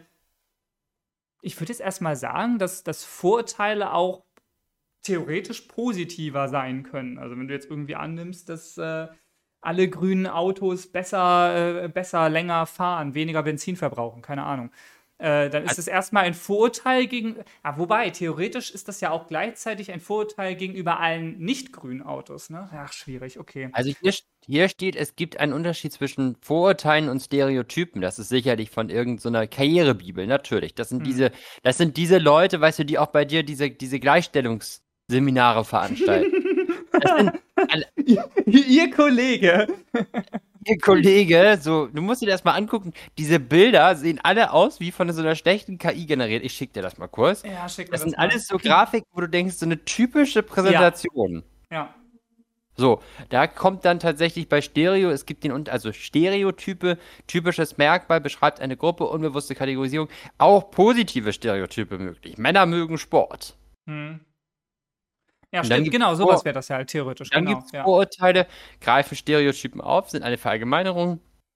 ich würde jetzt erstmal sagen, dass, dass Vorurteile auch theoretisch positiver sein können. Also wenn du jetzt irgendwie annimmst, dass äh, alle grünen Autos besser, äh, besser länger fahren, weniger Benzin verbrauchen, keine Ahnung. Äh, dann ist es erstmal ein Vorurteil gegen. Ah, wobei, theoretisch ist das ja auch gleichzeitig ein Vorurteil gegenüber allen nicht grünen Autos, ne? Ach, schwierig, okay. Also hier, hier steht, es gibt einen Unterschied zwischen Vorurteilen und Stereotypen. Das ist sicherlich von irgendeiner Karrierebibel, natürlich. Das sind Hm. diese, das sind diese Leute, weißt du, die auch bei dir diese, diese Gleichstellungsseminare veranstalten. Das sind alle, ihr, ihr Kollege. ihr Kollege, so, du musst dir das mal angucken. Diese Bilder sehen alle aus wie von so einer schlechten K I generiert. Ich schick dir das mal kurz. Ja, schick mir Das das sind mal. alles so Grafiken, wo du denkst, so eine typische Präsentation. Ja. So, da kommt dann tatsächlich bei Stereo, es gibt den, und also Stereotype, typisches Merkmal, beschreibt eine Gruppe, unbewusste Kategorisierung, auch positive Stereotype möglich. Männer mögen Sport. Hm. Ja, Und dann stimmt, gibt's genau, Vor- sowas wäre das ja halt theoretisch, Dann genau. gibt es Ja. Vorurteile, greifen Stereotypen auf, sind eine Verallgemeinerung.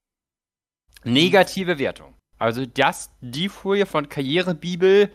Negative Wertung. Also das, die Folie von karrierebibel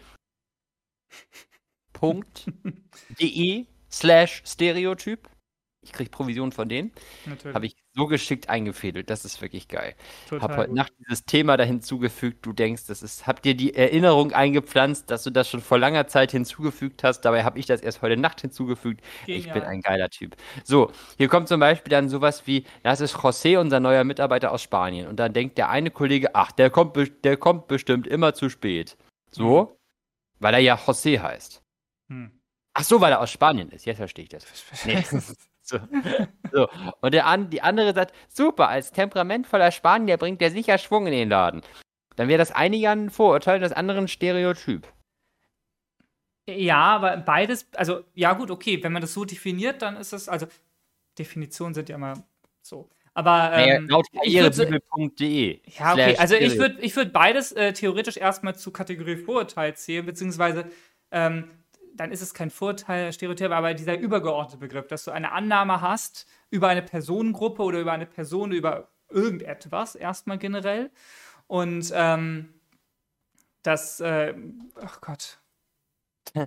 punkt de slash Stereotyp. Ich krieg Provision von denen. Natürlich. Habe ich so geschickt eingefädelt. Das ist wirklich geil. Total Habe heute gut. Nacht dieses Thema da hinzugefügt. Du denkst, das ist, hab dir die Erinnerung eingepflanzt, dass du das schon vor langer Zeit hinzugefügt hast. Dabei habe ich das erst heute Nacht hinzugefügt. Ich bin Genial. ein geiler Typ. So, hier kommt zum Beispiel dann sowas wie, das ist José, unser neuer Mitarbeiter aus Spanien. Und dann denkt der eine Kollege, ach, der kommt, be- der kommt bestimmt immer zu spät. So, weil er ja José heißt. Hm. Ach so, weil er aus Spanien ist. Jetzt verstehe ich das. Nee. So. So. Und der an, die andere sagt, super, als temperamentvoller Spanier bringt der sicher Schwung in den Laden. Dann wäre das eine ja ein Vorurteil, das andere ein Stereotyp. Ja, aber beides, also ja gut, okay, wenn man das so definiert, dann ist es, also Definitionen sind ja immer so. Aber Naja, ähm, laut ich würd so- karrierebibel punkt de. ja, okay, slash also ich Stereotyp. würde ich würd beides äh, theoretisch erstmal zu Kategorie Vorurteil zählen, beziehungsweise ähm, dann ist es kein Vorurteil, Stereotyp, aber dieser übergeordnete Begriff, dass du eine Annahme hast über eine Personengruppe oder über eine Person, über irgendetwas, erstmal generell. Und ähm, das, äh, ach Gott.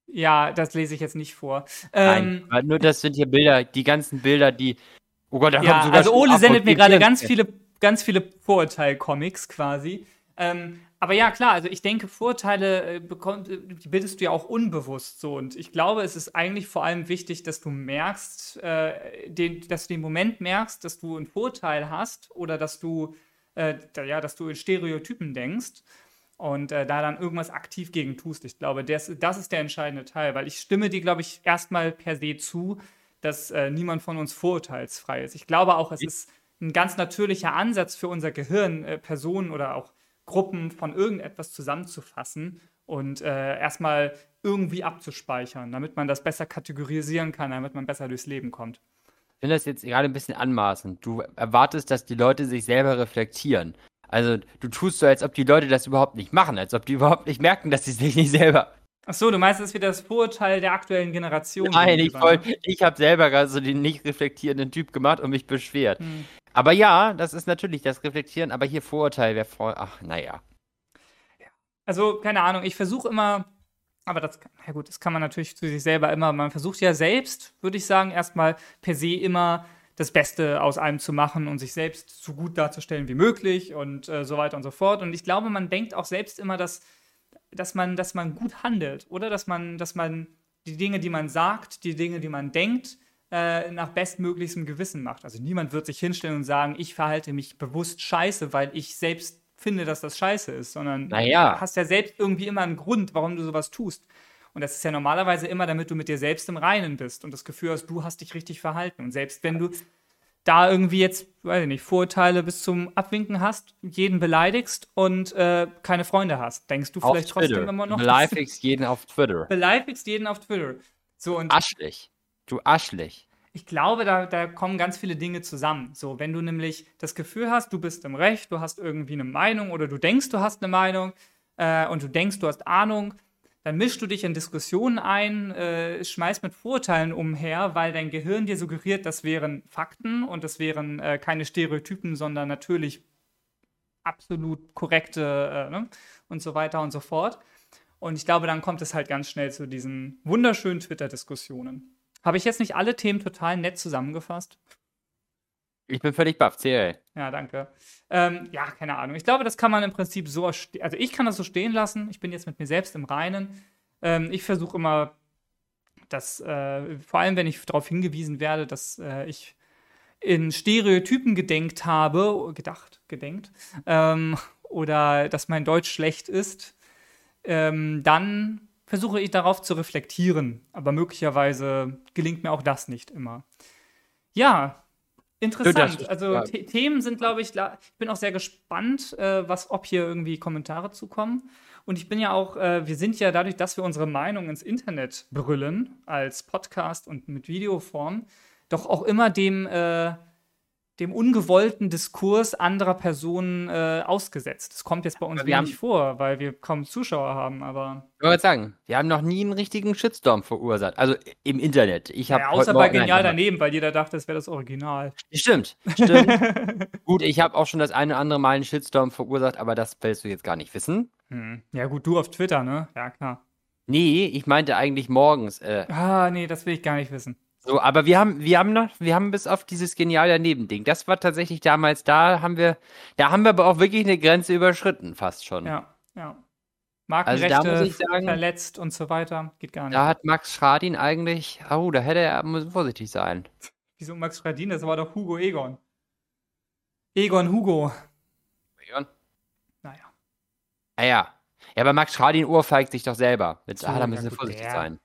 Ja, das lese ich jetzt nicht vor. Nein, Ähm, aber nur das sind hier Bilder, die ganzen Bilder, die. Oh Gott, da kommt ja, sogar also schon Ole ab sendet und mir die gerade Tieren- ganz viele, ganz viele Vorurteil-Comics quasi. Ähm, aber ja, klar, also ich denke, Vorurteile äh, bekomm, äh, die bildest du ja auch unbewusst so. Und ich glaube, es ist eigentlich vor allem wichtig, dass du merkst, äh, den, dass du den Moment merkst, dass du ein Vorurteil hast oder dass du, äh, da, ja, dass du in Stereotypen denkst und äh, da dann irgendwas aktiv gegen tust. Ich glaube, das, das ist der entscheidende Teil, weil ich stimme dir, glaube ich, erstmal per se zu, dass äh, niemand von uns vorurteilsfrei ist. Ich glaube auch, es ist ein ganz natürlicher Ansatz für unser Gehirn, äh, Personen oder auch Gruppen von irgendetwas zusammenzufassen und äh, erstmal irgendwie abzuspeichern, damit man das besser kategorisieren kann, damit man besser durchs Leben kommt. Ich finde das jetzt gerade ein bisschen anmaßend. Du erwartest, dass die Leute sich selber reflektieren. Also, du tust so, als ob die Leute das überhaupt nicht machen, als ob die überhaupt nicht merken, dass sie sich nicht selber. Ach so, du meinst, das ist wieder das Vorurteil der aktuellen Generation. Nein, ich, gegenüber, voll, ne? ich habe selber gerade so den nicht reflektierenden Typ gemacht und mich beschwert. Hm. Aber ja, das ist natürlich das Reflektieren, aber hier Vorurteil wäre voll. Ach, naja. Also, keine Ahnung, ich versuche immer, aber das, ja gut, das kann man natürlich zu sich selber immer, man versucht ja selbst, würde ich sagen, erstmal per se immer das Beste aus einem zu machen und sich selbst so gut darzustellen wie möglich und äh, so weiter und so fort. Und ich glaube, man denkt auch selbst immer, dass, dass, man, dass man gut handelt, oder? Dass man, dass man die Dinge, die man sagt, die Dinge, die man denkt, äh, nach bestmöglichstem Gewissen macht. Also niemand wird sich hinstellen und sagen, ich verhalte mich bewusst scheiße, weil ich selbst finde, dass das scheiße ist, sondern Naja. du hast ja selbst irgendwie immer einen Grund, warum du sowas tust. Und das ist ja normalerweise immer, damit du mit dir selbst im Reinen bist und das Gefühl hast, du hast dich richtig verhalten. Und selbst wenn du da irgendwie jetzt, weiß ich nicht, Vorurteile bis zum Abwinken hast, jeden beleidigst und äh, keine Freunde hast, denkst du Auf vielleicht trotzdem Twitter. immer noch. Beleidigst jeden auf Twitter. Beleidigst jeden auf Twitter. So, und Aschlich. Du Aschlich. ich glaube, da, da kommen ganz viele Dinge zusammen. So, wenn du nämlich das Gefühl hast, du bist im Recht, du hast irgendwie eine Meinung oder du denkst, du hast eine Meinung äh, und du denkst, du hast Ahnung, dann mischst du dich in Diskussionen ein, äh, schmeißt mit Vorurteilen umher, weil dein Gehirn dir suggeriert, das wären Fakten und das wären äh, keine Stereotypen, sondern natürlich absolut korrekte äh, ne? und so weiter und so fort. Und ich glaube, dann kommt es halt ganz schnell zu diesen wunderschönen Twitter-Diskussionen. Habe ich jetzt nicht alle Themen total nett zusammengefasst? Ich bin völlig baff, C L. Ja, danke. Ähm, ja, keine Ahnung. Ich glaube, das kann man im Prinzip so, ste- also ich kann das so stehen lassen. Ich bin jetzt mit mir selbst im Reinen. Ähm, ich versuche immer, dass, äh, vor allem wenn ich darauf hingewiesen werde, dass äh, ich in Stereotypen gedenkt habe, gedacht, gedenkt, ähm, oder dass mein Deutsch schlecht ist, ähm, dann versuche ich darauf zu reflektieren. Aber möglicherweise gelingt mir auch das nicht immer. Ja, interessant. Das- Also ja. The Themen sind, glaube ich, la- ich bin auch sehr gespannt, äh, was, ob hier irgendwie Kommentare zukommen. Und ich bin ja auch, äh, wir sind ja dadurch, dass wir unsere Meinung ins Internet brüllen, als Podcast und mit Videoform, doch auch immer dem, äh, dem ungewollten Diskurs anderer Personen äh, ausgesetzt. Das kommt jetzt bei uns Aber wir wenig haben- vor, weil wir kaum Zuschauer haben, aber Ich wollte sagen, wir haben noch nie einen richtigen Shitstorm verursacht. Also im Internet. Ich habe ja, außer bei Genial daneben, weil jeder dachte, es wäre das Original. Stimmt, stimmt. Gut, ich habe auch schon das eine oder andere Mal einen Shitstorm verursacht, aber das willst du jetzt gar nicht wissen. Hm. Ja, gut, du auf Twitter, ne? Ja, klar. Nee, ich meinte eigentlich morgens. Äh, Ah, nee, das will ich gar nicht wissen. so, aber wir haben, wir haben noch, wir haben bis auf dieses Genial daneben-Ding. Das war tatsächlich damals, da haben wir, da haben wir aber auch wirklich eine Grenze überschritten, fast schon. Ja, ja. Also Markenrechte da muss ich sagen- verletzt und so weiter. Geht gar nicht. Da hat Max Schradin eigentlich, oh, da hätte er, muss vorsichtig sein. Wieso Max Schradin? Das war doch Hugo Egon. Egon Hugo. Ja. Naja. Ah ja. Ja, aber Max Schradin ohrfeigt sich doch selber. Jetzt, So, ah, da ja müssen wir gut, vorsichtig der- sein.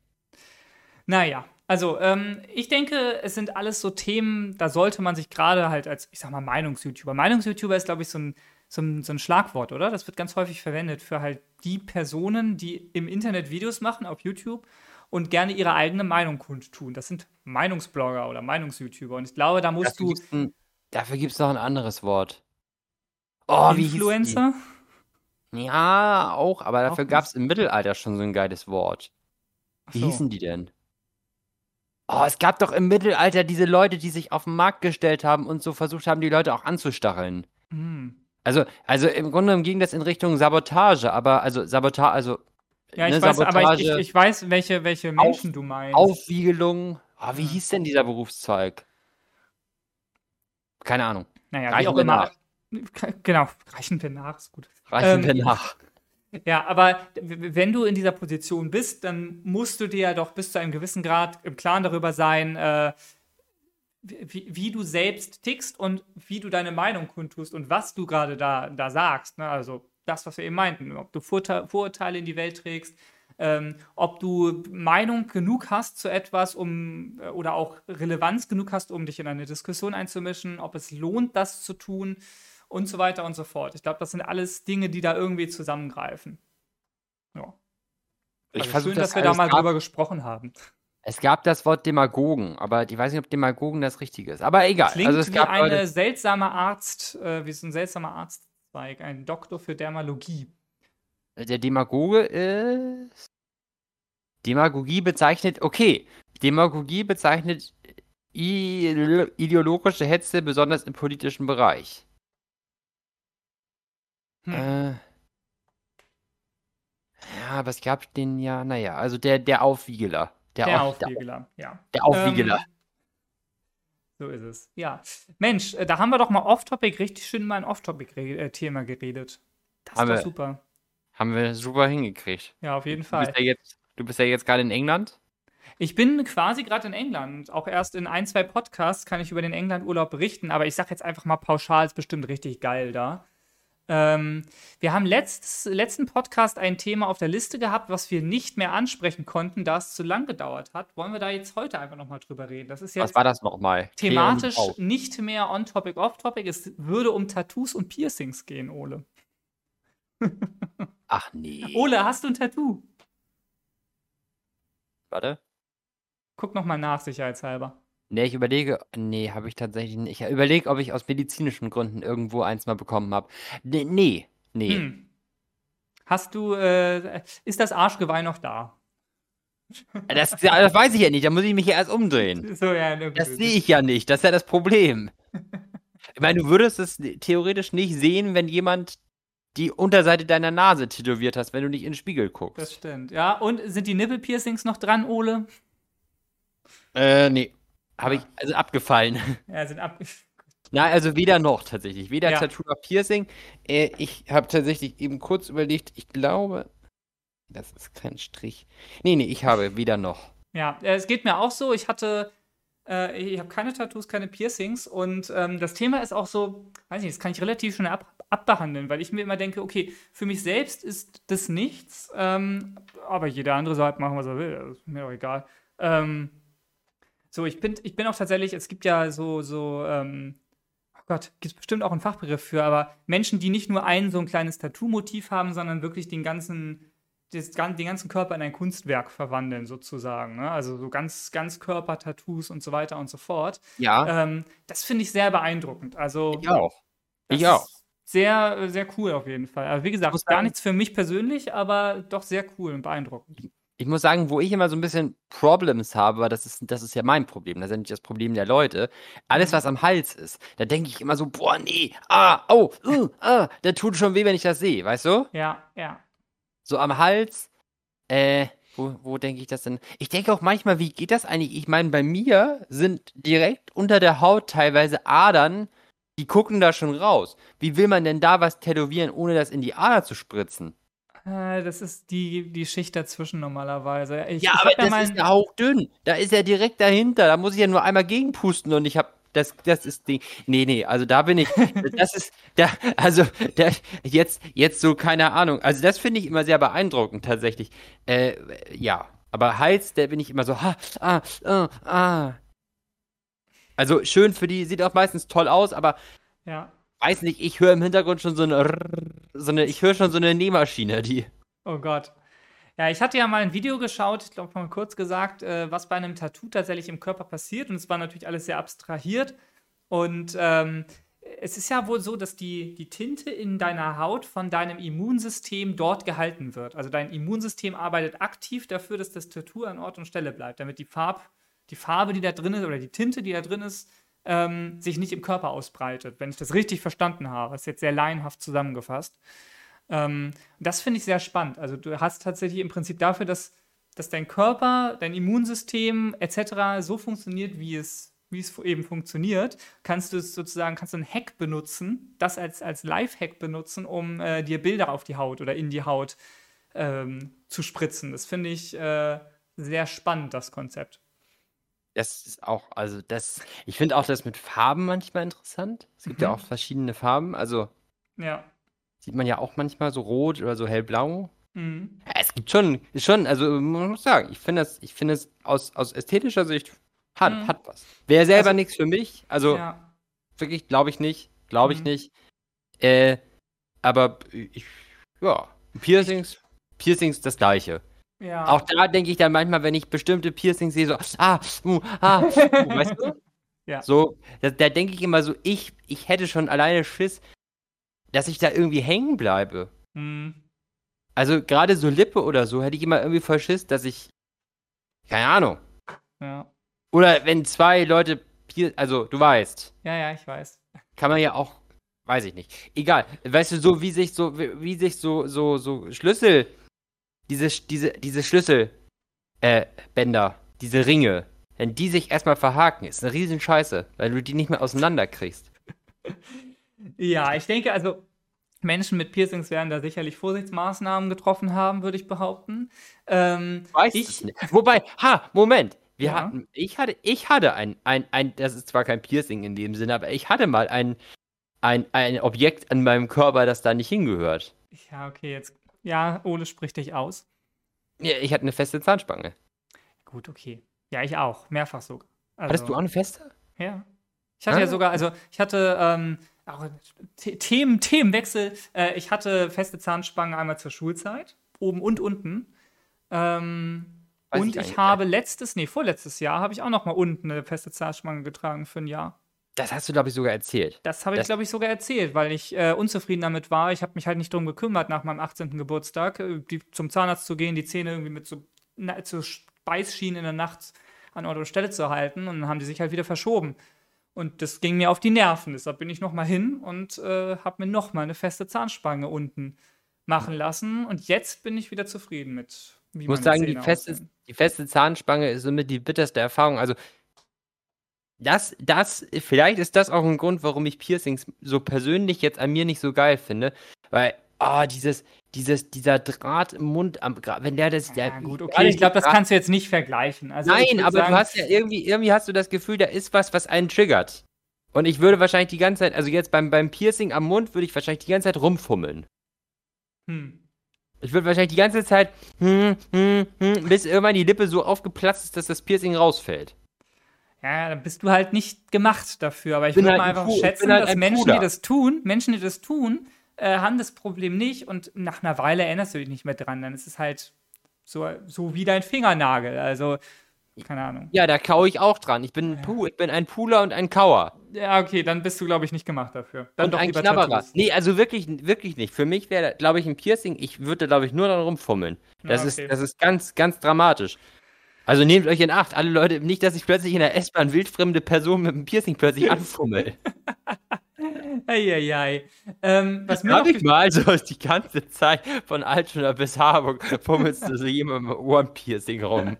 Naja, also ähm, ich denke, es sind alles so Themen, da sollte man sich gerade halt als, ich sag mal, Meinungs-YouTuber. Meinungs-YouTuber ist, glaube ich, so ein, so, ein, so ein Schlagwort, oder? Das wird ganz häufig verwendet für halt die Personen, die im Internet Videos machen auf YouTube und gerne ihre eigene Meinung kundtun. Das sind Meinungsblogger oder Meinungs-YouTuber. Und ich glaube, da musst Dafür du gibt's ein, dafür gibt's noch ein anderes Wort. Oh, wie hieß die? Influencer. Ja, auch, aber dafür nicht. gab es im Mittelalter schon so ein geiles Wort. Wie Ach so. hießen die denn? Oh, es gab doch im Mittelalter diese Leute, die sich auf den Markt gestellt haben und so versucht haben, die Leute auch anzustacheln. Hm. Also, also im Grunde genommen ging das in Richtung Sabotage, aber also Sabotage, also Ja, ich ne, weiß, aber ich, ich, Sabotage, ich weiß, welche, welche Auf, Menschen du meinst. Aufwiegelung. Ah, wie Ja. hieß denn dieser Berufszweig? Keine Ahnung. Naja, wie Reichen auch wir immer. nach. Genau, reichen wir nach, ist gut. Reichen wir Ähm, nach. ja, aber w- wenn du in dieser Position bist, dann musst du dir ja doch bis zu einem gewissen Grad im Klaren darüber sein, äh, wie, wie du selbst tickst und wie du deine Meinung kundtust und was du gerade da, da sagst. Ne? Also das, was wir eben meinten, ob du Vorurte- Vorurteile in die Welt trägst, ähm, ob du Meinung genug hast zu etwas, um äh, oder auch Relevanz genug hast, um dich in eine Diskussion einzumischen, ob es lohnt, das zu tun und so weiter und so fort. Ich glaube, das sind alles Dinge, die da irgendwie zusammengreifen. Ja. Ich Also versuche schön, das, dass wir also da es mal gab, drüber gesprochen haben. es gab das Wort Demagogen, aber ich weiß nicht, ob Demagogen das Richtige ist. Aber egal. Also es Klingt wie gab Leute, eine seltsame Arzt, äh, wie so ein seltsamer Arztzweig, ein Doktor für Dermalogie. der Demagoge ist. Demagogie bezeichnet, okay, Demagogie bezeichnet i- ideologische Hetze, besonders im politischen Bereich. Hm. Äh, ja, aber es gab den ja, naja, also der, der Aufwiegeler. Der, Der Auf, der, Aufwiegeler, ja. der Aufwiegeler. Ähm, so ist es. Ja. Mensch, äh, da haben wir doch mal off-topic richtig schön mal ein Off-topic-Thema geredet. Das ist Haben doch wir, super. haben wir super hingekriegt. Ja, auf Du, jeden du bist Fall. ja jetzt, du bist ja jetzt gerade in England. Ich bin quasi gerade in England. Auch erst in ein, zwei Podcasts kann ich über den England-Urlaub berichten, aber ich sag jetzt einfach mal pauschal, ist bestimmt richtig geil da. Ähm, wir haben letztes, letzten Podcast ein Thema auf der Liste gehabt, was wir nicht mehr ansprechen konnten, da es zu lang gedauert hat. Wollen wir da jetzt heute einfach nochmal drüber reden? Das ist Was jetzt war das nochmal? Klär mich thematisch auf. nicht mehr on-topic, off-topic. Es würde um Tattoos und Piercings gehen, Ole. Ach nee. Ole, hast du ein Tattoo? Warte. Guck nochmal nach, sicherheitshalber. Nee, ich überlege, nee, habe ich tatsächlich nicht. Ich überlege, ob ich aus medizinischen Gründen irgendwo eins mal bekommen habe. Nee, nee, nee. Hm. Hast du, äh, ist das Arschgeweih noch da? Das, das weiß ich ja nicht, da muss ich mich ja erst umdrehen. So, ja, ne, Das gut. sehe ich ja nicht, das ist ja das Problem. Ich meine, du würdest es theoretisch nicht sehen, wenn jemand die Unterseite deiner Nase tätowiert hast, wenn du nicht in den Spiegel Das guckst. stimmt. Ja, und sind die Nippelpiercings noch dran, Ole? Äh, nee. Habe Ja. ich, also abgefallen. Ja, sind ab. Nein, also weder noch tatsächlich. Weder Ja. Tattoo noch Piercing. Äh, ich habe tatsächlich eben kurz überlegt, ich glaube, das ist kein Strich. Nee, nee, ich habe weder noch. Ja, äh, es geht mir auch so. Ich hatte, äh, ich habe keine Tattoos, keine Piercings und ähm, das Thema ist auch so, weiß nicht, das kann ich relativ schnell ab, abbehandeln, weil ich mir immer denke, okay, für mich selbst ist das nichts, ähm, aber jeder andere soll halt machen, was er will. Das ist mir auch egal. Ähm, so, ich bin, ich bin auch tatsächlich, es gibt ja so, so, ähm, oh Gott, gibt es bestimmt auch einen Fachbegriff für, aber Menschen, die nicht nur ein so ein kleines Tattoo-Motiv haben, sondern wirklich den ganzen, das, gan- den ganzen Körper in ein Kunstwerk verwandeln, sozusagen. Ne? Also so ganz, ganz Körper-Tattoos und so weiter und so fort. Ja, Ähm, das finde ich sehr beeindruckend. Also, ich auch. das Ich auch. ist sehr, sehr cool auf jeden Fall. Also, wie Ich gesagt, muss gar sagen, nichts für mich persönlich, aber doch sehr cool und beeindruckend. ich muss sagen, wo ich immer so ein bisschen Problems habe, aber das ist, das ist ja mein Problem, das ist ja nicht das Problem der Leute. Alles, Mhm. was am Hals ist, da denke ich immer so, boah, nee, ah, oh, uh, ah, der tut schon weh, wenn ich das sehe, weißt du? Ja, ja. So am Hals, äh, wo, wo denke ich das denn? Ich denke auch manchmal, wie geht das eigentlich? Ich meine, bei mir sind direkt unter der Haut teilweise Adern, die gucken da schon raus. Wie will man denn da was tätowieren, ohne das in die Ader zu spritzen? Äh, das ist die, die Schicht dazwischen normalerweise. Ich, Ja, ich aber habe ja das ist mal. ja hauchdünn. Da ist er direkt dahinter. Da muss ich ja nur einmal gegenpusten und ich hab. Das, das ist die. Nee, nee, also da bin ich. Das ist. Da, also, da, jetzt, jetzt so, keine Ahnung. Also, das finde ich immer sehr beeindruckend, tatsächlich. Äh, ja. Aber Hals, da bin ich immer so, ha, ah, ah, ah. Also, schön für die, sieht auch meistens toll aus, aber Ja. weiß nicht, ich höre im Hintergrund schon so eine, Rrrr, so eine, ich höre schon so eine Nähmaschine, die. Oh Gott. Ja, ich hatte ja mal ein Video geschaut, ich glaube mal kurz gesagt, äh, was bei einem Tattoo tatsächlich im Körper passiert. Und es war natürlich alles sehr abstrahiert. Und ähm, es ist ja wohl so, dass die, die Tinte in deiner Haut von deinem Immunsystem dort gehalten wird. Also dein Immunsystem arbeitet aktiv dafür, dass das Tattoo an Ort und Stelle bleibt, damit die, Farb, die Farbe, die da drin ist, oder die Tinte, die da drin ist, ähm, sich nicht im Körper ausbreitet, wenn ich das richtig verstanden habe. Das ist jetzt sehr laienhaft zusammengefasst. Ähm, das finde ich sehr spannend. Also du hast tatsächlich im Prinzip dafür, dass, dass dein Körper, dein Immunsystem et cetera so funktioniert, wie es, wie es eben funktioniert, kannst du es sozusagen, kannst du einen Hack benutzen, das als, als Live-Hack benutzen, um äh, dir Bilder auf die Haut oder in die Haut ähm, zu spritzen. Das finde ich äh, sehr spannend, das Konzept. Das ist auch, also das, ich finde auch das mit Farben manchmal interessant. Es gibt ja auch Mhm. verschiedene Farben, also Ja. sieht man ja auch manchmal so rot oder so hellblau. Mhm. Ja, es gibt schon, schon, also man muss sagen, ich finde das, ich finde es aus, aus ästhetischer Sicht hat, Mhm. hat was. Wäre selber Also, nichts für mich, also ja. wirklich, glaube ich nicht, glaube ich Mhm. nicht. Äh, aber ich, ja, Ich, Piercings, Piercings das Gleiche. Auch ja. da denke ich dann manchmal, wenn ich bestimmte Piercings sehe, so, ah, uh, ah, uh, weißt du? Ja. So, da, da denke ich immer so, ich, ich hätte schon alleine Schiss, dass ich da irgendwie hängen bleibe. Mhm. Also gerade so Lippe oder so, hätte ich immer irgendwie voll Schiss, dass ich, keine Ahnung. Ja. Oder wenn zwei Leute, pier also du weißt, Ja, ja, ich weiß. kann man ja auch, weiß ich nicht. Egal, weißt du, so wie sich so, wie, wie sich so, so, so Schlüssel, diese, diese, diese Schlüssel, äh, Bänder, diese Ringe, wenn die sich erstmal verhaken, ist eine riesen Scheiße, weil du die nicht mehr auseinanderkriegst. Ja, ich denke, also Menschen mit Piercings werden da sicherlich Vorsichtsmaßnahmen getroffen haben, würde ich behaupten. Ähm, Weiß es ich, nicht. Wobei, ha, Moment. Wir ja, hatten, ich hatte, ich hatte ein, ein, ein, das ist zwar kein Piercing in dem Sinne, aber ich hatte mal ein, ein, ein Objekt an meinem Körper, das da nicht hingehört. ja, okay, jetzt, ja, Ole spricht dich aus. Ja, ich hatte eine feste Zahnspange. Gut, okay. Ja, ich auch, mehrfach sogar. Hattest du Also, auch eine feste? ja. Ich hatte ja Ah, sogar, also ich hatte ähm, auch The Themen, Themenwechsel. Äh, ich hatte feste Zahnspangen einmal zur Schulzeit, oben und unten. Ähm, weiß und ich gar ich nicht mehr. habe letztes, nee, vorletztes Jahr habe ich auch noch mal unten eine feste Zahnspange getragen für ein Jahr. Das hast du, glaube ich, sogar erzählt. Das habe ich, Das, glaube ich, sogar erzählt, weil ich äh, unzufrieden damit war. Ich habe mich halt nicht drum gekümmert, nach meinem achtzehnten Geburtstag äh, die, zum Zahnarzt zu gehen, die Zähne irgendwie mit so, na, so Beißschienen in der Nacht an Ort und Stelle zu halten. Und dann haben die sich halt wieder verschoben. Und das ging mir auf die Nerven. Deshalb bin ich noch mal hin und äh, habe mir noch mal eine feste Zahnspange unten machen lassen. Und jetzt bin ich wieder zufrieden mit, wie ich muss meine sagen, die Zähne feste, aussehen. die feste Zahnspange ist somit die bitterste Erfahrung. Also, das, das, vielleicht ist das auch ein Grund, warum ich Piercings so persönlich jetzt an mir nicht so geil finde. Weil, ah, dieses, dieses, dieser Draht im Mund, am, gra- wenn der das, der, Ja, gut, okay. gerade Ich glaube, das Draht- kannst du jetzt nicht vergleichen. Also ich Nein, würde aber du sagen, hast ja irgendwie, irgendwie hast du das Gefühl, da ist was, was einen triggert. Und ich würde wahrscheinlich die ganze Zeit, also jetzt beim, beim Piercing am Mund, würde ich wahrscheinlich die ganze Zeit rumfummeln. hm. Ich würde wahrscheinlich die ganze Zeit, hm, hm, hm, bis irgendwann die Lippe so aufgeplatzt ist, dass das Piercing rausfällt. Ja, dann bist du halt nicht gemacht dafür. Aber Ich ich bin würde halt mal ein einfach Pu ich bin schätzen, halt dass ein Menschen, die Puder. das tun, Menschen, die das tun, äh, haben das Problem nicht und nach einer Weile erinnerst du dich nicht mehr dran. Dann ist es halt so, so wie dein Fingernagel. Also, keine Ahnung. Ja, da kaue ich auch dran. Ich bin ein Pu, ich bin ein Puler und ein Kauer. Ja, okay, dann bist du, glaube ich, nicht gemacht dafür. Dann Und doch ein lieber Knabberer. Tattoos. Nee, also wirklich, wirklich nicht. Für mich wäre, glaube ich, ein Piercing, ich würde, glaube ich, nur daran rumfummeln. Das Ja, ist, okay. das ist ganz, ganz dramatisch. Also nehmt euch in Acht, alle Leute, nicht, dass ich plötzlich in der S-Bahn wildfremde Person mit einem Piercing plötzlich anfummel. Eieiei. Ähm, was mir Hab noch. ich mal so die ganze Zeit von Altona bis Harburg fummelst du so jemand mit einem Ohrenpiercing rum.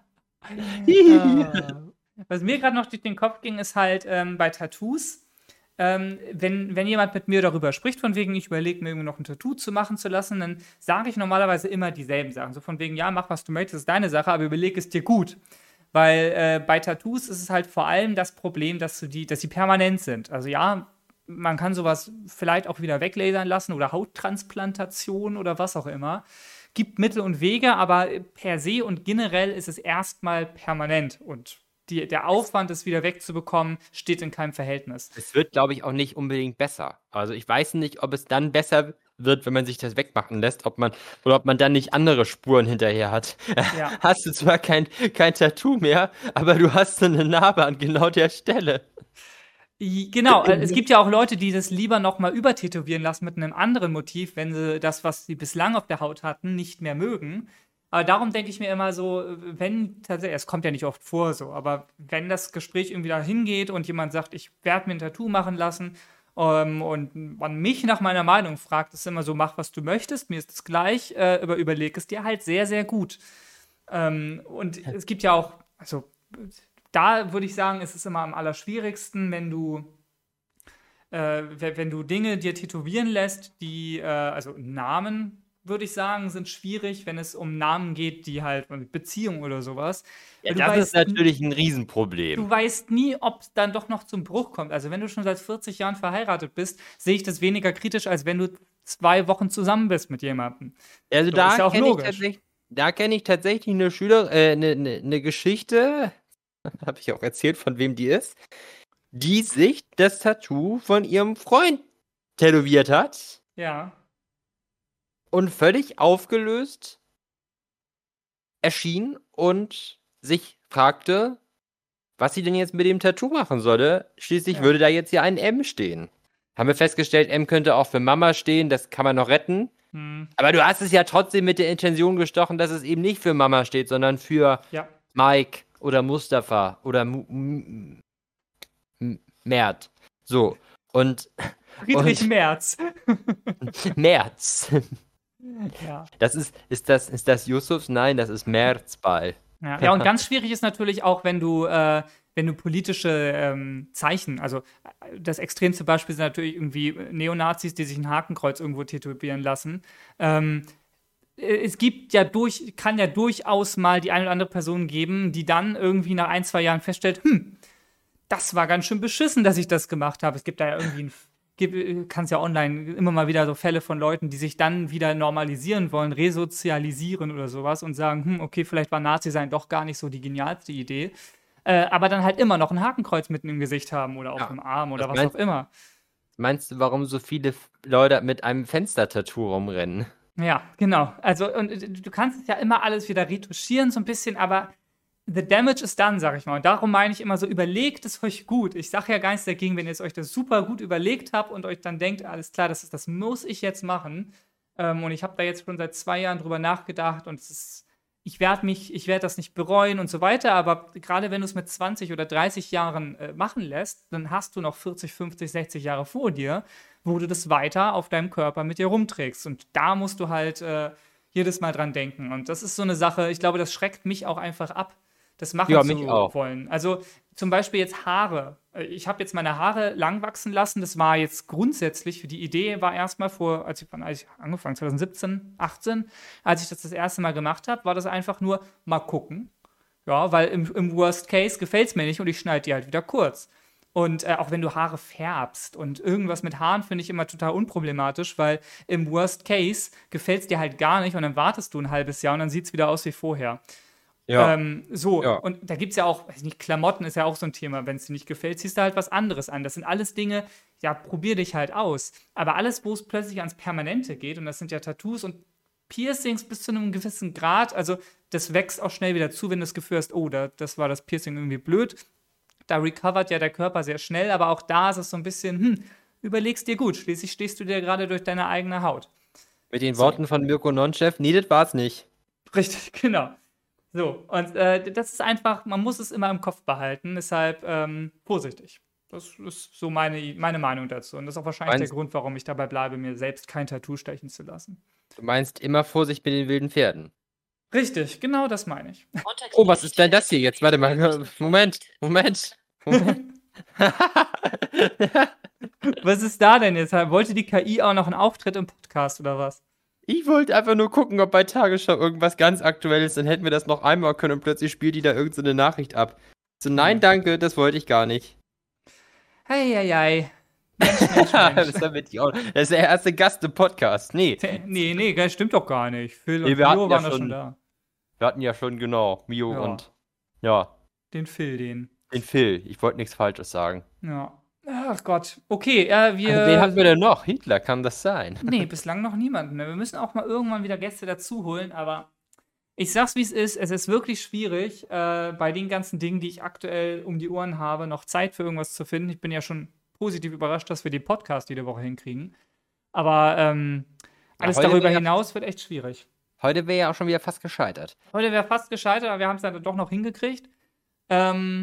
Ah. Was mir gerade noch durch den Kopf ging, ist halt ähm, bei Tattoos, ähm, wenn, wenn jemand mit mir darüber spricht, von wegen, ich überlege mir irgendwie noch ein Tattoo zu machen zu lassen, dann sage ich normalerweise immer dieselben Sachen. So von wegen, ja, mach was du möchtest, ist deine Sache, aber überleg es dir gut. Weil äh, bei Tattoos ist es halt vor allem das Problem, dass, du die, dass sie permanent sind. Also ja, man kann sowas vielleicht auch wieder weglasern lassen oder Hauttransplantation oder was auch immer. Gibt Mittel und Wege, aber per se und generell ist es erstmal permanent. Und die, der Aufwand, es wieder wegzubekommen, steht in keinem Verhältnis. Es wird, glaube ich, auch nicht unbedingt besser. Also ich weiß nicht, ob es dann besser wird, wenn man sich das wegmachen lässt, ob man oder ob man dann nicht andere Spuren hinterher hat. Ja. Hast du zwar kein, kein Tattoo mehr, aber du hast so eine Narbe an genau der Stelle. I- Genau, äh, es gibt ja auch Leute, die das lieber nochmal übertätowieren lassen mit einem anderen Motiv, wenn sie das, was sie bislang auf der Haut hatten, nicht mehr mögen. Aber darum denke ich mir immer so, wenn tatsächlich, es kommt ja nicht oft vor so, aber wenn das Gespräch irgendwie dahin geht und jemand sagt, ich werde mir ein Tattoo machen lassen Ähm, und man mich nach meiner Meinung fragt, ist immer so, mach, was du möchtest, mir ist es gleich, äh, aber überleg es dir halt sehr, sehr gut. Ähm, und es gibt ja auch, also da würde ich sagen, ist es immer am allerschwierigsten, wenn du, äh, we- wenn du Dinge dir tätowieren lässt, die, äh, also Namen, würde ich sagen, sind schwierig, wenn es um Namen geht, die halt Beziehung oder sowas. Ja, Weil du das ist weißt, natürlich ein Riesenproblem. du weißt nie, ob es dann doch noch zum Bruch kommt. Also wenn du schon seit vierzig Jahren verheiratet bist, sehe ich das weniger kritisch, als wenn du zwei Wochen zusammen bist mit jemandem. Also So, da ist ja auch kenne ich logisch. tatsächlich, da kenne ich tatsächlich eine Schüler, äh, eine, eine, eine Geschichte, habe ich auch erzählt, von wem die ist, die sich das Tattoo von ihrem Freund tätowiert hat Ja. und völlig aufgelöst erschien und sich fragte, was sie denn jetzt mit dem Tattoo machen solle. Schließlich Ja. würde da jetzt hier ein M stehen. Haben wir festgestellt, M könnte auch für Mama stehen, das kann man noch retten. Hm. Aber du hast es ja trotzdem mit der Intention gestochen, dass es eben nicht für Mama steht, sondern für Ja. Mike oder Mustafa oder M M M Mert. So. Und Friedrich Und- Merz. Merz. Ja. Das ist, ist das, ist das Yusufs? Nein, das ist Merzball. Ja. Ja, und ganz schwierig ist natürlich auch, wenn du, äh, wenn du politische ähm, Zeichen, also äh, das extremste Beispiel sind natürlich irgendwie Neonazis, die sich ein Hakenkreuz irgendwo tätowieren lassen. Ähm, es gibt ja durch, kann ja durchaus mal die eine oder andere Person geben, die dann irgendwie nach ein, zwei Jahren feststellt, hm, das war ganz schön beschissen, dass ich das gemacht habe. Es gibt da ja irgendwie ein, gibt, kannst ja online immer mal wieder so Fälle von Leuten, die sich dann wieder normalisieren wollen, resozialisieren oder sowas und sagen, hm, okay, vielleicht war Nazi sein doch gar nicht so die genialste Idee. Äh, aber dann halt immer noch ein Hakenkreuz mitten im Gesicht haben oder auf Ja, dem Arm oder das was meinst- auch immer. Meinst du, warum so viele Leute mit einem Fenstertattoo rumrennen? Ja, genau. Also, und äh, du kannst es ja immer alles wieder retuschieren, so ein bisschen, aber the damage is done, sag ich mal. Und darum meine ich immer so, überlegt es euch gut. Ich sage ja gar nichts dagegen, wenn ihr es euch das super gut überlegt habt und euch dann denkt, alles klar, das, ist, das muss ich jetzt machen. Ähm, und ich habe da jetzt schon seit zwei Jahren drüber nachgedacht und es ist, ich werde mich, ich werde das nicht bereuen und so weiter, aber gerade wenn du es mit zwanzig oder dreißig Jahren äh, machen lässt, dann hast du noch vierzig, fünfzig, sechzig Jahre vor dir, wo du das weiter auf deinem Körper mit dir rumträgst. Und da musst du halt äh, jedes Mal dran denken. Und das ist so eine Sache, ich glaube, das schreckt mich auch einfach ab, das machen Ja, zu mich auch. wollen. Also zum Beispiel jetzt Haare. Äh, Ich habe jetzt meine Haare lang wachsen lassen. Das war jetzt grundsätzlich, die Idee war erstmal vor, als ich, wann, als ich angefangen, zwanzig siebzehn, achtzehn, als ich das das erste Mal gemacht habe, war das einfach nur mal gucken. Ja, weil im, im Worst Case gefällt es mir nicht und ich schneide die halt wieder kurz. Und äh, auch wenn du Haare färbst und irgendwas mit Haaren finde ich immer total unproblematisch, weil im Worst Case gefällt es dir halt gar nicht und dann wartest du ein halbes Jahr und dann sieht es wieder aus wie vorher. Ja. Ähm, so, Ja. und da gibt es ja auch, weiß nicht, Klamotten ist ja auch so ein Thema. Wenn es dir nicht gefällt, ziehst du halt was anderes an. Das sind alles Dinge, ja, probier dich halt aus. Aber alles, wo es plötzlich ans Permanente geht, und das sind ja Tattoos und Piercings bis zu einem gewissen Grad, also das wächst auch schnell wieder zu, wenn du das Gefühl hast, oh, da, das war das Piercing irgendwie blöd. Da recovert ja der Körper sehr schnell, aber auch da ist es so ein bisschen, hm, überleg's dir gut. Schließlich stehst du dir gerade durch deine eigene Haut. Mit den So. Worten von Mirko Nonchef, nee, das war's nicht. Richtig, genau. So, und äh, das ist einfach, man muss es immer im Kopf behalten, deshalb ähm, vorsichtig. Das ist so meine, meine Meinung dazu. Und das ist auch wahrscheinlich Meinst- der Grund, warum ich dabei bleibe, mir selbst kein Tattoo stechen zu lassen. Du meinst immer Vorsicht mit den wilden Pferden. Richtig, genau das meine ich. Oh, was ist denn das hier jetzt? Warte mal. Moment, Moment. Moment. Was ist da denn jetzt? Wollte die K I auch noch einen Auftritt im Podcast oder was? Ich wollte einfach nur gucken, ob bei Tagesschau irgendwas ganz Aktuelles ist. Dann hätten wir das noch einmal können und plötzlich spielt die da irgendeine so Nachricht ab. So, nein, Hm. danke, das wollte ich gar nicht. Heieiei. Mensch, Mensch, Mensch. das, ist damit die auch- das ist der erste Gast im Podcast. Nee, Nee, nee, das stimmt doch gar nicht. Phil und Nee, wir hatten Mio ja waren doch schon- schon da. wir hatten ja schon genau Mio Ja. und ja, Den Phil, den. den Phil. Ich wollte nichts Falsches sagen. Ja. Ach Gott. Okay, äh, wir. Wen hatten wir denn noch? Hitler, kann das sein? Nee, bislang noch niemanden. Wir müssen auch mal irgendwann wieder Gäste dazu holen, aber ich sag's wie es ist, es ist wirklich schwierig, äh, bei den ganzen Dingen, die ich aktuell um die Ohren habe, noch Zeit für irgendwas zu finden. Ich bin ja schon positiv überrascht, dass wir den Podcast jede Woche hinkriegen. Aber ähm, alles heute darüber wär ja- hinaus wird echt schwierig. Heute wäre ja auch schon wieder fast gescheitert. Heute wäre fast gescheitert, aber wir haben es dann doch noch hingekriegt. Ähm,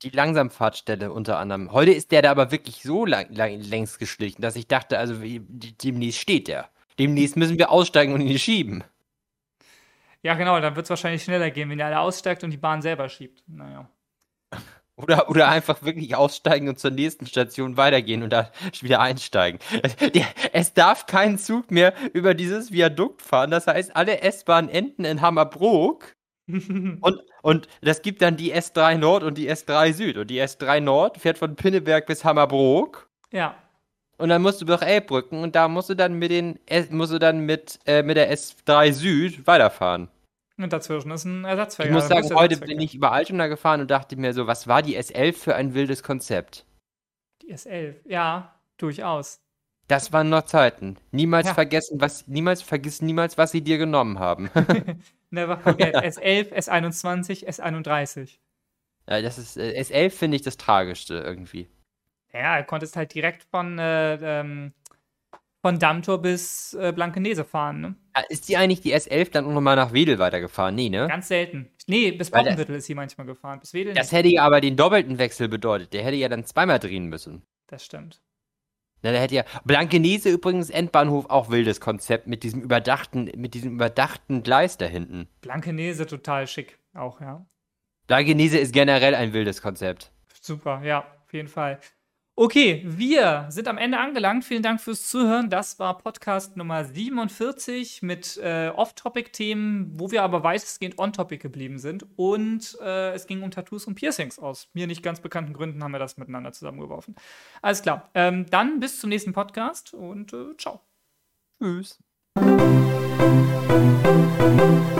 die Langsamfahrtstelle unter anderem. Heute ist der da aber wirklich so lang, lang, längst geschlichen, dass ich dachte, also wie, demnächst steht der. Demnächst müssen wir aussteigen und ihn schieben. Ja, genau, dann wird es wahrscheinlich schneller gehen, wenn der alle aussteigt und die Bahn selber schiebt. Naja. Oder, oder einfach wirklich aussteigen und zur nächsten Station weitergehen und da wieder einsteigen. Es darf kein Zug mehr über dieses Viadukt fahren. Das heißt, alle S-Bahnen enden in Hammerbrook. und, und das gibt dann die S drei Nord und die S drei Süd. Und die S drei Nord fährt von Pinneberg bis Hammerbrook. Ja. Und dann musst du durch Elbbrücken und da musst du dann mit den musst du dann mit, äh, mit der S drei Süd weiterfahren. Und dazwischen ist ein Ersatzverkehr. Ich muss sagen, heute bin ich über Altona gefahren und dachte mir so, was war die S elf für ein wildes Konzept? Die S elf, ja, durchaus. Das waren noch Zeiten. Niemals Ja. vergessen, was, niemals vergiss niemals, was sie dir genommen haben. Never forget. S elf, S einundzwanzig, S einunddreißig. Ja, das ist, äh, S elf finde ich das Tragischste irgendwie. Ja, du konntest halt direkt von, äh, ähm, von Dammtor bis äh, Blankenese fahren, ne? Ja, ist die eigentlich die S elf dann auch nochmal nach Wedel weitergefahren? Nee, ne? Ganz selten. Nee, bis Weil der- Poppenbüttel ist sie manchmal gefahren. Bis Wedel Das nicht. hätte ja aber den doppelten Wechsel bedeutet. Der hätte ja dann zweimal drehen müssen. Das stimmt. Na, der hätte ja. Blankenese übrigens, Endbahnhof, auch wildes Konzept mit diesem überdachten, mit diesem überdachten Gleis da hinten. Blankenese total schick. Auch, ja. Blankenese ist generell ein wildes Konzept. Super, ja, auf jeden Fall. Okay, wir sind am Ende angelangt. Vielen Dank fürs Zuhören. Das war Podcast Nummer siebenundvierzig mit äh, Off-Topic-Themen, wo wir aber weitestgehend on-Topic geblieben sind. Und äh, es ging um Tattoos und Piercings. Aus mir nicht ganz bekannten Gründen haben wir das miteinander zusammengeworfen. Alles klar. Ähm, dann bis zum nächsten Podcast und äh, ciao. Tschüss.